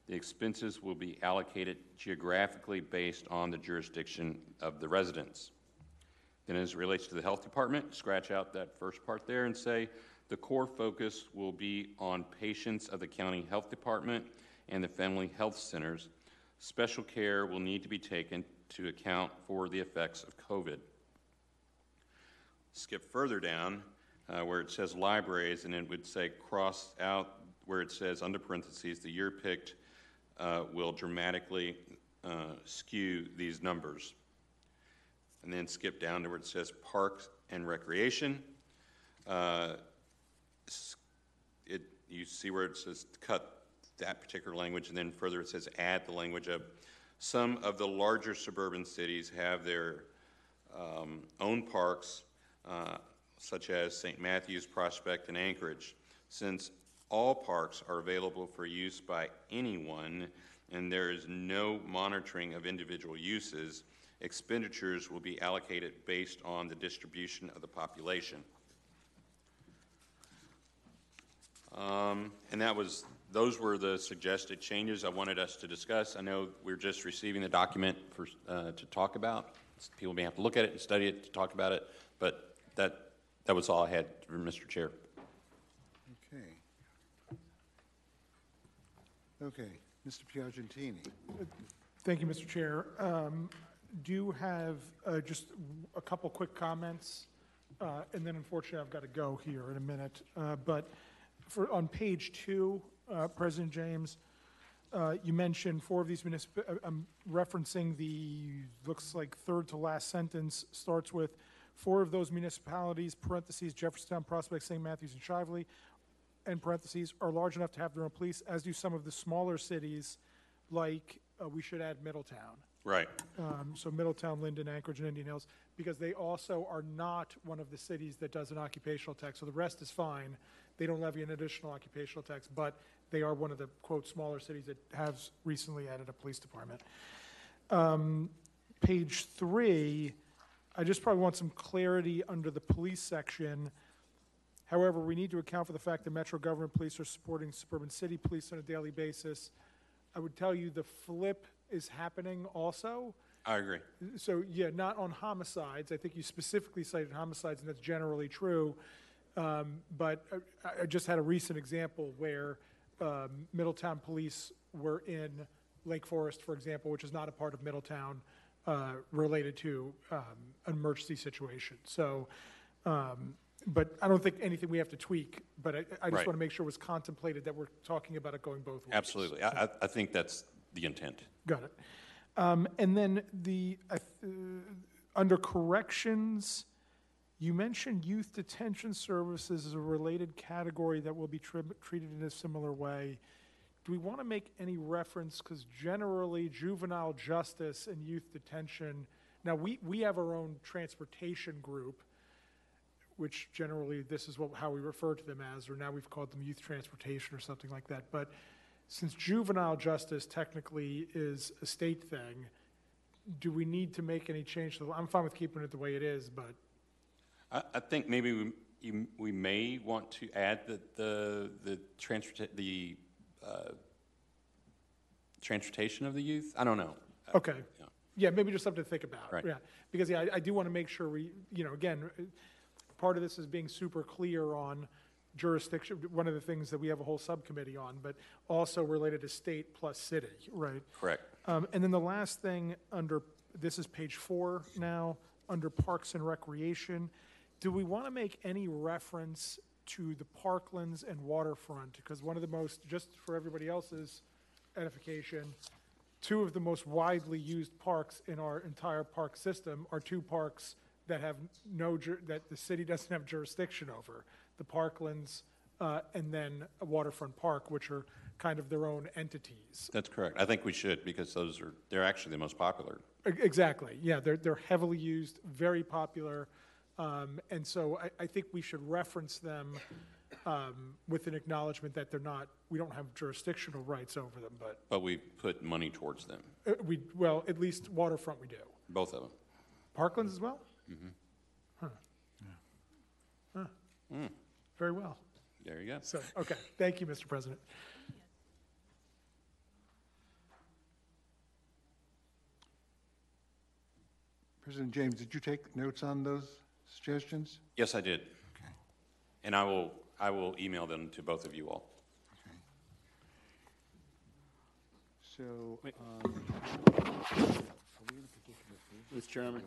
Speaker 3: The expenses will be allocated geographically based on the jurisdiction of the residents. Then as it relates to the health department, scratch out that first part there and say, the core focus will be on patients of the county health department and the family health centers. Special care will need to be taken to account for the effects of COVID. Skip further down uh, where it says libraries, and it would say cross out where it says under parentheses, the year picked uh, will dramatically uh, skew these numbers. And then skip down to where it says parks and recreation. Uh, it, you see where it says cut that particular language, and then further it says add the language of some of the larger suburban cities have their um, own parks, uh, such as Saint Matthews, Prospect, and Anchorage. Since all parks are available for use by anyone and there is no monitoring of individual uses, expenditures will be allocated based on the distribution of the population. Um, and that was, those were the suggested changes I wanted us to discuss. I know we're just receiving the document for, uh, to talk about. People may have to look at it and study it to talk about it, but that, that was all I had, Mister Chair.
Speaker 9: Okay. Okay, Mister Piagentini.
Speaker 7: Thank you, Mister Chair. Um, do you have uh, just a couple quick comments? Uh, and then unfortunately I've got to go here in a minute. Uh, but for on page two, uh, President James, uh, you mentioned four of these municipal, I'm referencing the, looks like third to last sentence, starts with four of those municipalities, parentheses, Jeffersontown, Prospect, Saint Matthews, and Shively, and parentheses, are large enough to have their own police, as do some of the smaller cities, like uh, we should add Middletown.
Speaker 3: Right.
Speaker 7: Um, so Middletown, Linden, Anchorage, and Indian Hills, because they also are not one of the cities that does an occupational tax. So the rest is fine. They don't levy an additional occupational tax, but they are one of the, quote, smaller cities that has recently added a police department. Um, page three, I just probably want some clarity under the police section. However, we need to account for the fact that Metro government police are supporting suburban city police on a daily basis. I would tell you the flip is happening also.
Speaker 3: I agree.
Speaker 7: So, yeah, not on homicides. I think you specifically cited homicides, and that's generally true. Um, but I, I just had a recent example where um, Middletown police were in Lake Forest, for example, which is not a part of Middletown, uh, related to um, an emergency situation. So, um, but I don't think anything we have to tweak, but I, I just
Speaker 3: Right.
Speaker 7: want to make sure it was contemplated that we're talking about it going both ways.
Speaker 3: Absolutely. I, I- I think that's the intent.
Speaker 7: Got it. Um, and then the, uh, under corrections, you mentioned youth detention services as a related category that will be tri- treated in a similar way. Do we want to make any reference, because generally juvenile justice and youth detention, now we, we have our own transportation group, which generally this is what, how we refer to them as, or now we've called them youth transportation or something like that. But since juvenile justice technically is a state thing, do we need to make any change to the, I'm fine with keeping it the way it is, but.
Speaker 3: I, I think maybe we, you, we may want to add the, the, the transport, the, uh, transportation of the youth. I don't know.
Speaker 7: Okay.
Speaker 3: Yeah.
Speaker 7: Yeah, maybe just something to think about.
Speaker 3: Right.
Speaker 7: Yeah, because yeah, I, I do want to make sure we, you know, again, part of this is being super clear on jurisdiction, one of the things that we have a whole subcommittee on, but also related to state plus city, right?
Speaker 3: Correct.
Speaker 7: Um, and then the last thing under, this is page four now, under Parks and Recreation. Do we want to make any reference to the parklands and waterfront? Because one of the most, just for everybody else's edification, two of the most widely used parks in our entire park system are two parks that have no, jur- that the city doesn't have jurisdiction over. The Parklands, uh, and then a Waterfront Park, which are kind of their own entities.
Speaker 3: That's correct. I think we should, because those are, they're actually the most popular.
Speaker 7: E- Exactly, yeah, they're, they're heavily used, very popular, um, and so I, I think we should reference them, um, with an acknowledgement that they're not, we don't have jurisdictional rights over them, but,
Speaker 3: But we put money towards them,
Speaker 7: uh, we, well, at least Waterfront we do.
Speaker 3: both of them.
Speaker 7: Parklands as well?
Speaker 3: Mm-hmm.
Speaker 7: Huh. Huh.
Speaker 3: Mm.
Speaker 7: Very well.
Speaker 3: There you go.
Speaker 7: So, okay, thank you, Mister President.
Speaker 9: President James, did you take notes on those suggestions?
Speaker 3: Yes, I did. Okay. And I will, I will email them to both of you all.
Speaker 9: Okay. So, um,
Speaker 16: Mister Chairman?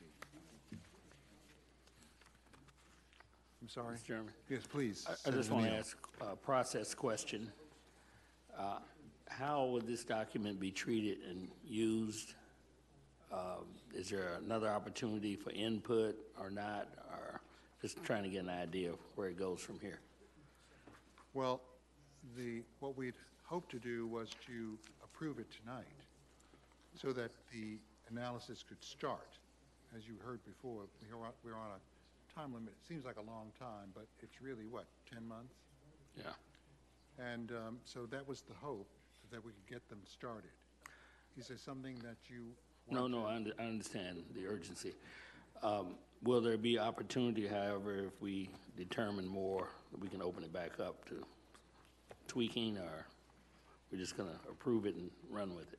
Speaker 9: I'm sorry?
Speaker 16: Mister Chairman?
Speaker 9: Yes, please.
Speaker 16: I- I
Speaker 9: Senator
Speaker 16: just want to
Speaker 9: Neal.
Speaker 16: ask a process question. Uh, How would this document be treated and used? Um, Is there another opportunity for input or not? Or just trying to get an idea of where it goes from here?
Speaker 9: Well, the, what we'd hoped to do was to approve it tonight so that the analysis could start. As you heard before, we're on, we're on a time limit. It seems like a long time, but it's really, what, ten months?
Speaker 16: Yeah.
Speaker 9: And um, so that was the hope, that we could get them started. Is there something that you
Speaker 16: No,
Speaker 9: want
Speaker 16: no,
Speaker 9: to-
Speaker 16: I under- I understand the urgency. Um, Will there be opportunity, however, if we determine more, that we can open it back up to tweaking, or we're just going to approve it and run with it?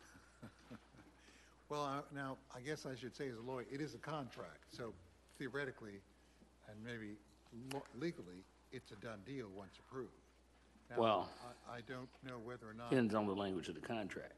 Speaker 9: Well, I- now, I guess I should say as a lawyer, it is a contract, so theoretically, and maybe lo- legally, it's a done deal once approved. Now,
Speaker 16: Well-
Speaker 9: I, I don't know whether or not.
Speaker 16: Depends on the language of the contract.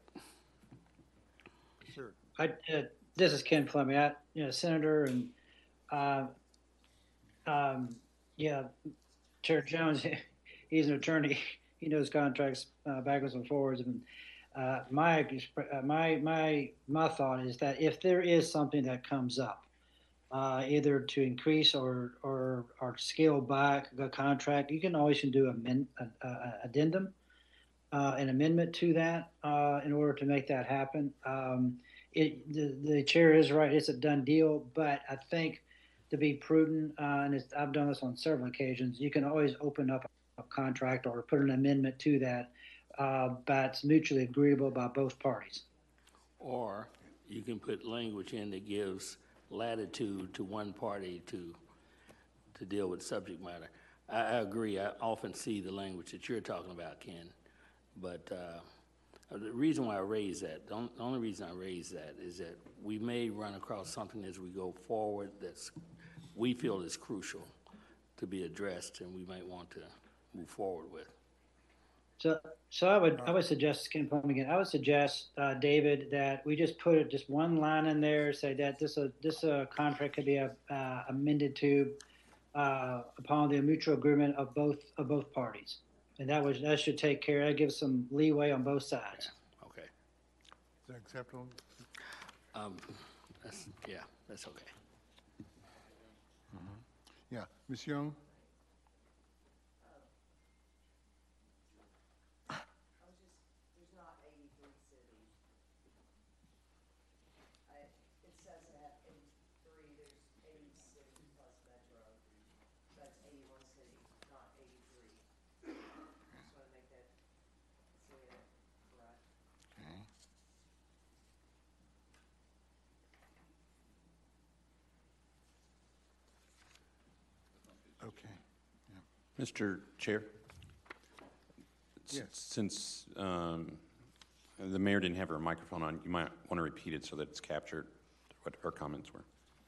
Speaker 9: Sir,
Speaker 14: I, uh, this is Ken Fleming, I, you know, Senator, and, uh, um, yeah, Chair Jones, he's an attorney, he knows contracts, uh, backwards and forwards, and, uh, my, expr- uh, my, my, my thought is that if there is something that comes up, uh, either to increase or, or, or scale back the contract, you can always do amend, uh, uh, addendum, uh, an amendment to that, uh, in order to make that happen. Um, it, the, the chair is right, it's a done deal, but I think to be prudent, uh, and it's, I've done this on several occasions, you can always open up a contract or put an amendment to that, uh, that's mutually agreeable by both parties.
Speaker 16: Or you can put language in that gives latitude to one party to, to deal with subject matter. I, I agree, I often see the language that you're talking about, Ken, but, uh, the reason why I raise that, the on- the only reason I raise that is that we may run across something as we go forward that's, we feel is crucial to be addressed, and we might want to move forward with.
Speaker 14: So, so I would, I would suggest, Ken Plum again, I would suggest, uh, David, that we just put it, just one line in there, say that this, uh, this, uh, contract could be, uh, uh, amended to, uh, upon the mutual agreement of both, of both parties. And that was, that should take care, that gives some leeway on both sides.
Speaker 16: Okay.
Speaker 9: is that acceptable?
Speaker 16: Um, that's, yeah, that's okay.
Speaker 9: Yeah, Miz Young? Okay.
Speaker 3: Mister Chair? S-
Speaker 9: Yes.
Speaker 3: Since um, the mayor didn't have her microphone on, you might want to repeat it so that it's captured what her comments were.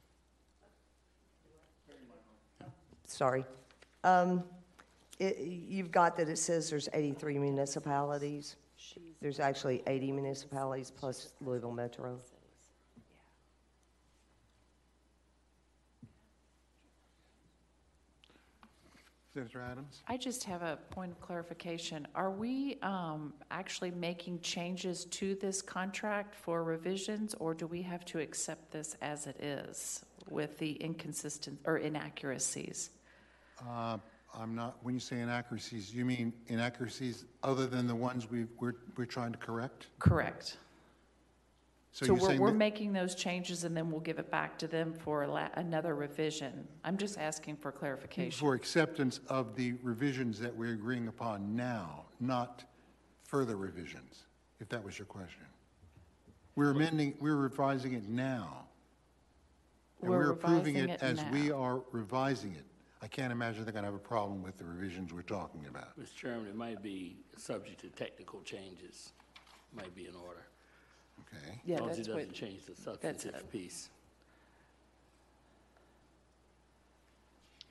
Speaker 18: Sorry. Um, it, you've got that it says there's eighty-three municipalities. There's actually eighty municipalities plus Louisville Metro.
Speaker 9: Senator Adams?
Speaker 11: I just have a point of clarification. Are we um, actually making changes to this contract for revisions, or do we have to accept this as it is with the inconsistent or inaccuracies?
Speaker 9: Uh, I'm not, when you say inaccuracies, you mean inaccuracies other than the ones we, we're, we're trying to correct?
Speaker 11: Correct.
Speaker 9: So
Speaker 11: So
Speaker 9: you're
Speaker 11: we're,
Speaker 9: saying
Speaker 11: we're
Speaker 9: that-
Speaker 11: making those changes and then we'll give it back to them for a la- another revision. I'm just asking for clarification.
Speaker 9: For acceptance of the revisions that we're agreeing upon now, not further revisions, if that was your question. We're amending, we're revising it now. And
Speaker 11: We're
Speaker 9: we're approving
Speaker 11: revising
Speaker 9: it
Speaker 11: it
Speaker 9: as we
Speaker 11: now.
Speaker 9: are revising it. I can't imagine they're going to have a problem with the revisions we're talking about.
Speaker 16: Mister Chairman, it might be subject to technical changes, might be in order.
Speaker 9: Okay.
Speaker 11: Yeah,
Speaker 16: As long as
Speaker 11: that's
Speaker 16: it
Speaker 11: what-
Speaker 16: doesn't change the
Speaker 11: that's
Speaker 16: substantive
Speaker 11: it.
Speaker 16: piece.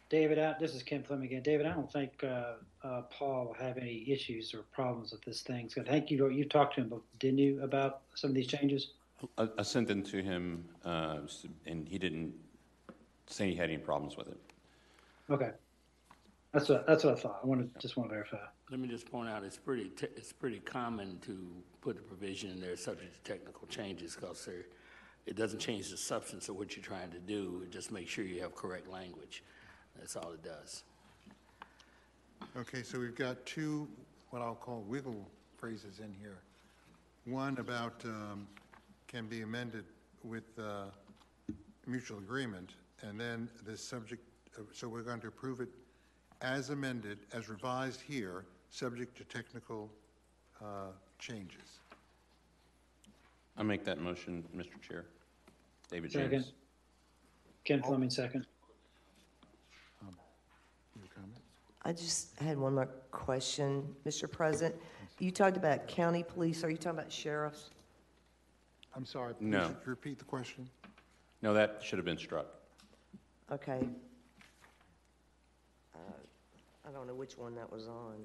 Speaker 14: David, I, this is Ken Fleming again. David, I don't think uh, uh, Paul will have any issues or problems with this thing. So I think you you talked to him, didn't you, about some of these changes?
Speaker 3: I, I sent them to him, uh, and he didn't say he had any problems with it.
Speaker 14: Okay, that's what that's what I thought. I wanted just want to verify.
Speaker 16: Let me just point out, it's pretty, te- it's pretty common to put a provision in there subject to technical changes, because it doesn't change the substance of what you're trying to do. It just makes sure you have correct language. That's all it does.
Speaker 9: Okay, so we've got two, what I'll call wiggle phrases in here. One about um, can be amended with uh, mutual agreement, and then the subject, uh, so we're going to approve it as amended, as revised here, subject to technical uh, changes.
Speaker 3: I make that motion, Mister Chair. David
Speaker 14: Second.
Speaker 3: James.
Speaker 14: Ken Fleming, second.
Speaker 9: Um, your comments?
Speaker 18: I just had one more question, Mister President. You talked about county police. Are you talking about sheriffs?
Speaker 9: I'm sorry, please
Speaker 3: No.
Speaker 9: repeat the question.
Speaker 3: No, that should have been struck.
Speaker 18: Okay. Uh, I don't know which one that was on.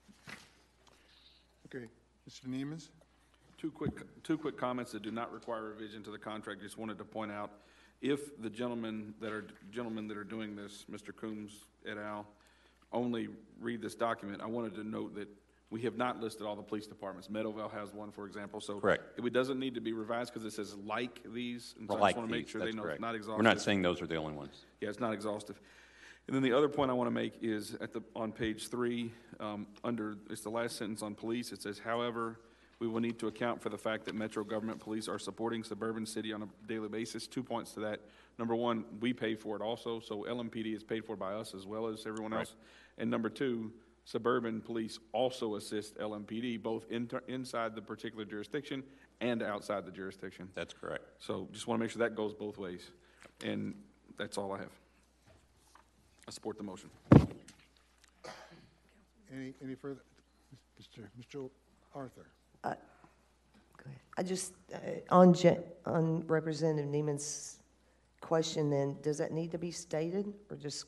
Speaker 9: Okay, Mister Nemens?
Speaker 15: Two quick, two quick comments that do not require revision to the contract. Just wanted to point out, if the gentlemen that are, gentlemen that are doing this, Mister Coombs et al., only read this document, I wanted to note that we have not listed all the police departments. Meadowvale has one, for example, so.
Speaker 3: Correct.
Speaker 15: It doesn't need to be revised because it says like these, and so I
Speaker 3: Like
Speaker 15: just want to make
Speaker 3: these,
Speaker 15: sure they
Speaker 3: that's
Speaker 15: know
Speaker 3: correct.
Speaker 15: it's not exhaustive.
Speaker 3: We're not saying those are the only ones.
Speaker 15: Yeah, it's not exhaustive. And then the other point I want to make is at the, on page three, um, under, it's the last sentence on police, it says, however, we will need to account for the fact that Metro government police are supporting suburban city on a daily basis. Two points to that. Number one, we pay for it also, so L M P D is paid for by us as well as everyone else. And number two, suburban police also assist L M P D, both inter, inside the particular jurisdiction and outside the jurisdiction.
Speaker 3: That's correct.
Speaker 15: So just want to make sure that goes both ways. And that's all I have. I support the motion.
Speaker 9: Any, any further? Mister Mister Arthur?
Speaker 18: Uh, Go ahead. I just, uh, on Je- on Representative Neiman's question then, does that need to be stated or just,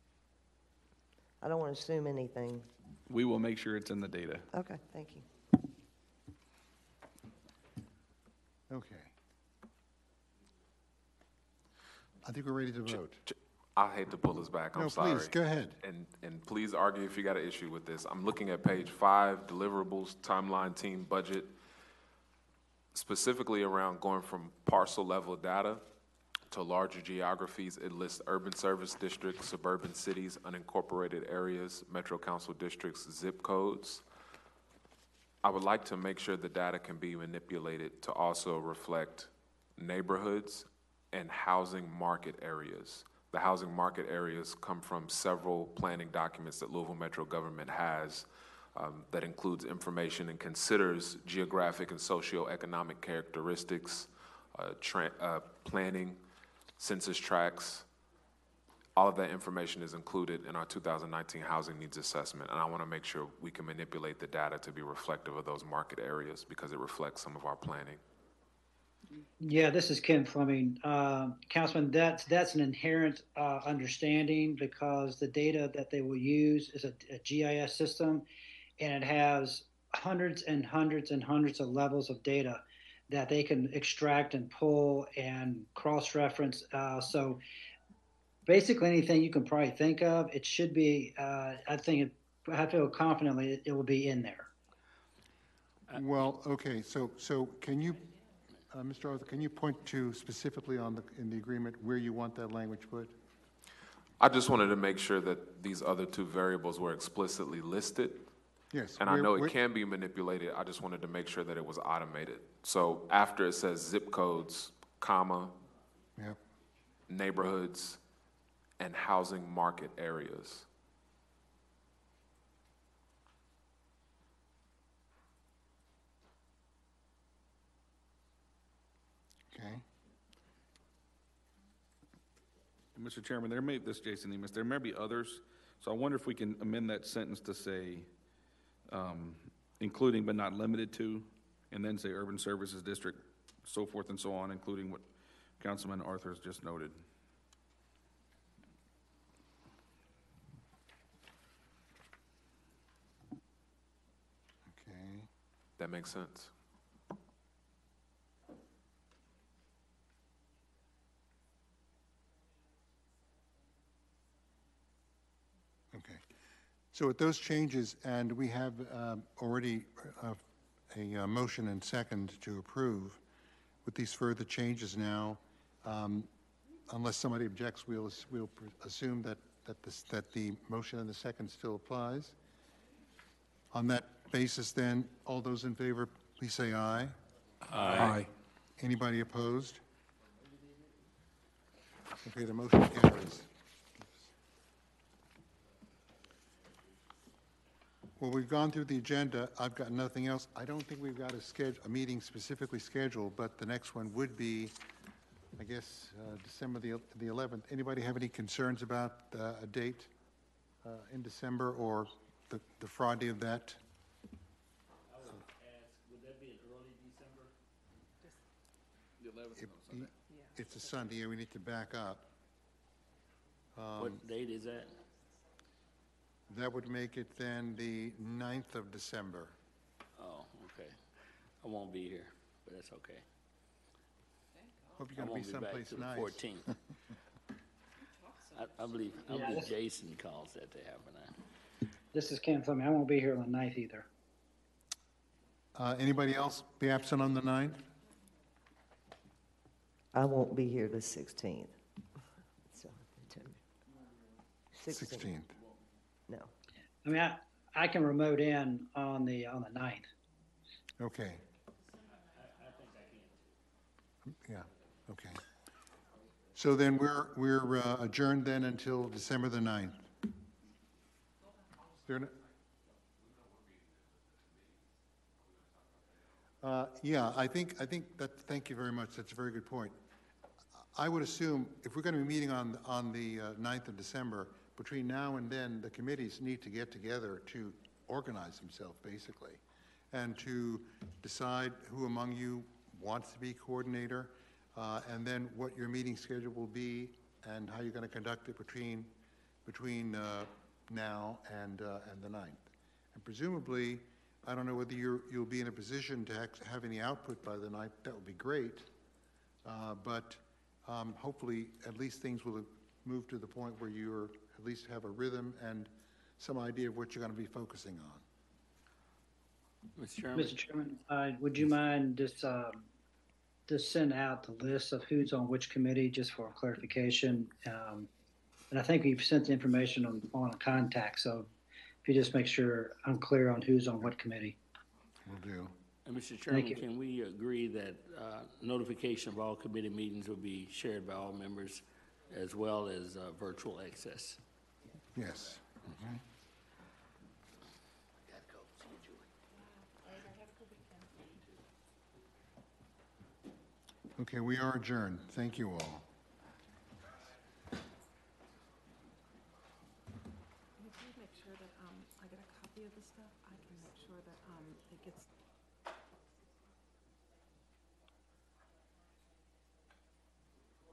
Speaker 18: I don't want to assume anything.
Speaker 15: We will make sure it's in the data.
Speaker 18: Okay, thank you.
Speaker 9: Okay. I think we're ready to vote.
Speaker 17: I hate to pull this back, I'm
Speaker 9: No,
Speaker 17: sorry.
Speaker 9: please, go ahead.
Speaker 17: And, and please argue if you got an issue with this. I'm looking at page five, deliverables, timeline, team, budget, specifically around going from parcel level data to larger geographies. It lists urban service districts, suburban cities, unincorporated areas, metro council districts, zip codes. I would like to make sure the data can be manipulated to also reflect neighborhoods and housing market areas. The housing market areas come from several planning documents that Louisville Metro government has um, that includes information and considers geographic and socioeconomic characteristics, uh, tra uh, planning, census tracts. All of that information is included in our two thousand nineteen housing needs assessment, and I want to make sure we can manipulate the data to be reflective of those market areas because it reflects some of our planning.
Speaker 14: Yeah, this is Ken Fleming. Uh, Councilman, that's, that's an inherent uh, understanding because the data that they will use is a, a G I S system, and it has hundreds and hundreds and hundreds of levels of data that they can extract and pull and cross-reference. Uh, so basically anything you can probably think of, it should be, uh, I think, it, I feel confidently it, it will be in there.
Speaker 9: Well, okay, so, so can you, uh, Mister Arthur, can you point to specifically on the, in the agreement where you want that language put?
Speaker 17: I just wanted to make sure that these other two variables were explicitly listed.
Speaker 9: Yes.
Speaker 17: And I
Speaker 9: where-
Speaker 17: know it
Speaker 9: where-
Speaker 17: can be manipulated. I just wanted to make sure that it was automated. So after it says zip codes, comma,
Speaker 9: Yep.
Speaker 17: neighborhoods, and housing market areas.
Speaker 9: Okay.
Speaker 15: Mister Chairman, there may, this is Jason Nemus, there may be others, so I wonder if we can amend that sentence to say, um, including but not limited to, and then say urban services district, so forth and so on, including what Councilman Arthur has just noted.
Speaker 17: That makes sense?
Speaker 9: Okay. So with those changes, and we have um, already uh, a uh, motion and second to approve, with these further changes now, um, unless somebody objects, we'll, we'll pr- assume that, that this, that the motion and the second still applies. On that basis, then, all those in favor, please say aye.
Speaker 15: Aye.
Speaker 9: Anybody opposed? Okay, the motion carries. Well, we've gone through the agenda. I've got nothing else. I don't think we've got a schedule, a meeting specifically scheduled, but the next one would be, I guess, uh, December the the eleventh. Anybody have any concerns about uh, a date uh, in December or the the Friday of that?
Speaker 16: I would ask, would that be in early December?
Speaker 15: The eleventh
Speaker 9: It-
Speaker 15: on Sunday.
Speaker 9: It's a Sunday, yeah, we need to back up. Um,
Speaker 16: What date is that?
Speaker 9: That would make it then the ninth of December.
Speaker 16: Oh, okay. I won't be here, but that's okay.
Speaker 9: Hope
Speaker 16: I
Speaker 9: you're going
Speaker 16: won't
Speaker 9: to be
Speaker 16: be back
Speaker 9: someplace
Speaker 16: to the
Speaker 9: nice.
Speaker 16: fourteenth. I, I believe, I
Speaker 14: Yeah,
Speaker 16: believe
Speaker 14: this-
Speaker 16: Jason calls that to happen now.
Speaker 14: This is Ken Fleming. I won't be here on the ninth either.
Speaker 9: Uh, Anybody else be absent on the ninth?
Speaker 18: I won't be here the sixteenth. So,
Speaker 9: sixteenth.
Speaker 18: No.
Speaker 14: I mean, I, I can remote in on the, on the ninth.
Speaker 9: Okay. Yeah, okay. So then we're, we're uh, adjourned then until December the ninth. There n- Uh, Yeah, I think, I think that, thank you very much. That's a very good point. I would assume if we're going to be meeting on, on the uh, ninth of December, between now and then, the committees need to get together to organize themselves, basically, and to decide who among you wants to be coordinator, uh, and then what your meeting schedule will be, and how you're going to conduct it between, between uh, now and, uh, and the ninth. And presumably, I don't know whether you're, you'll be in a position to act- have any output by the ninth. That would be great. Uh, But um, hopefully, at least things will have moved to the point where you're, at least have a rhythm and some idea of what you're going to be focusing on.
Speaker 16: Mister Chairman?
Speaker 14: Mister Chairman, uh, would you mind just, um, just send out the list of who's on which committee, just for clarification? Um, And I think you've sent the information on, on a contact, so if you just make sure I'm clear on who's on what committee.
Speaker 9: Will do.
Speaker 16: And Mister Chairman,
Speaker 14: you.
Speaker 16: can we agree that uh, notification of all committee meetings will be shared by all members as well as uh, virtual access?
Speaker 9: Yes. Okay, we are adjourned. Thank you all.
Speaker 10: And if you make sure that, um, I get a copy of the stuff, I can make sure that, um, it gets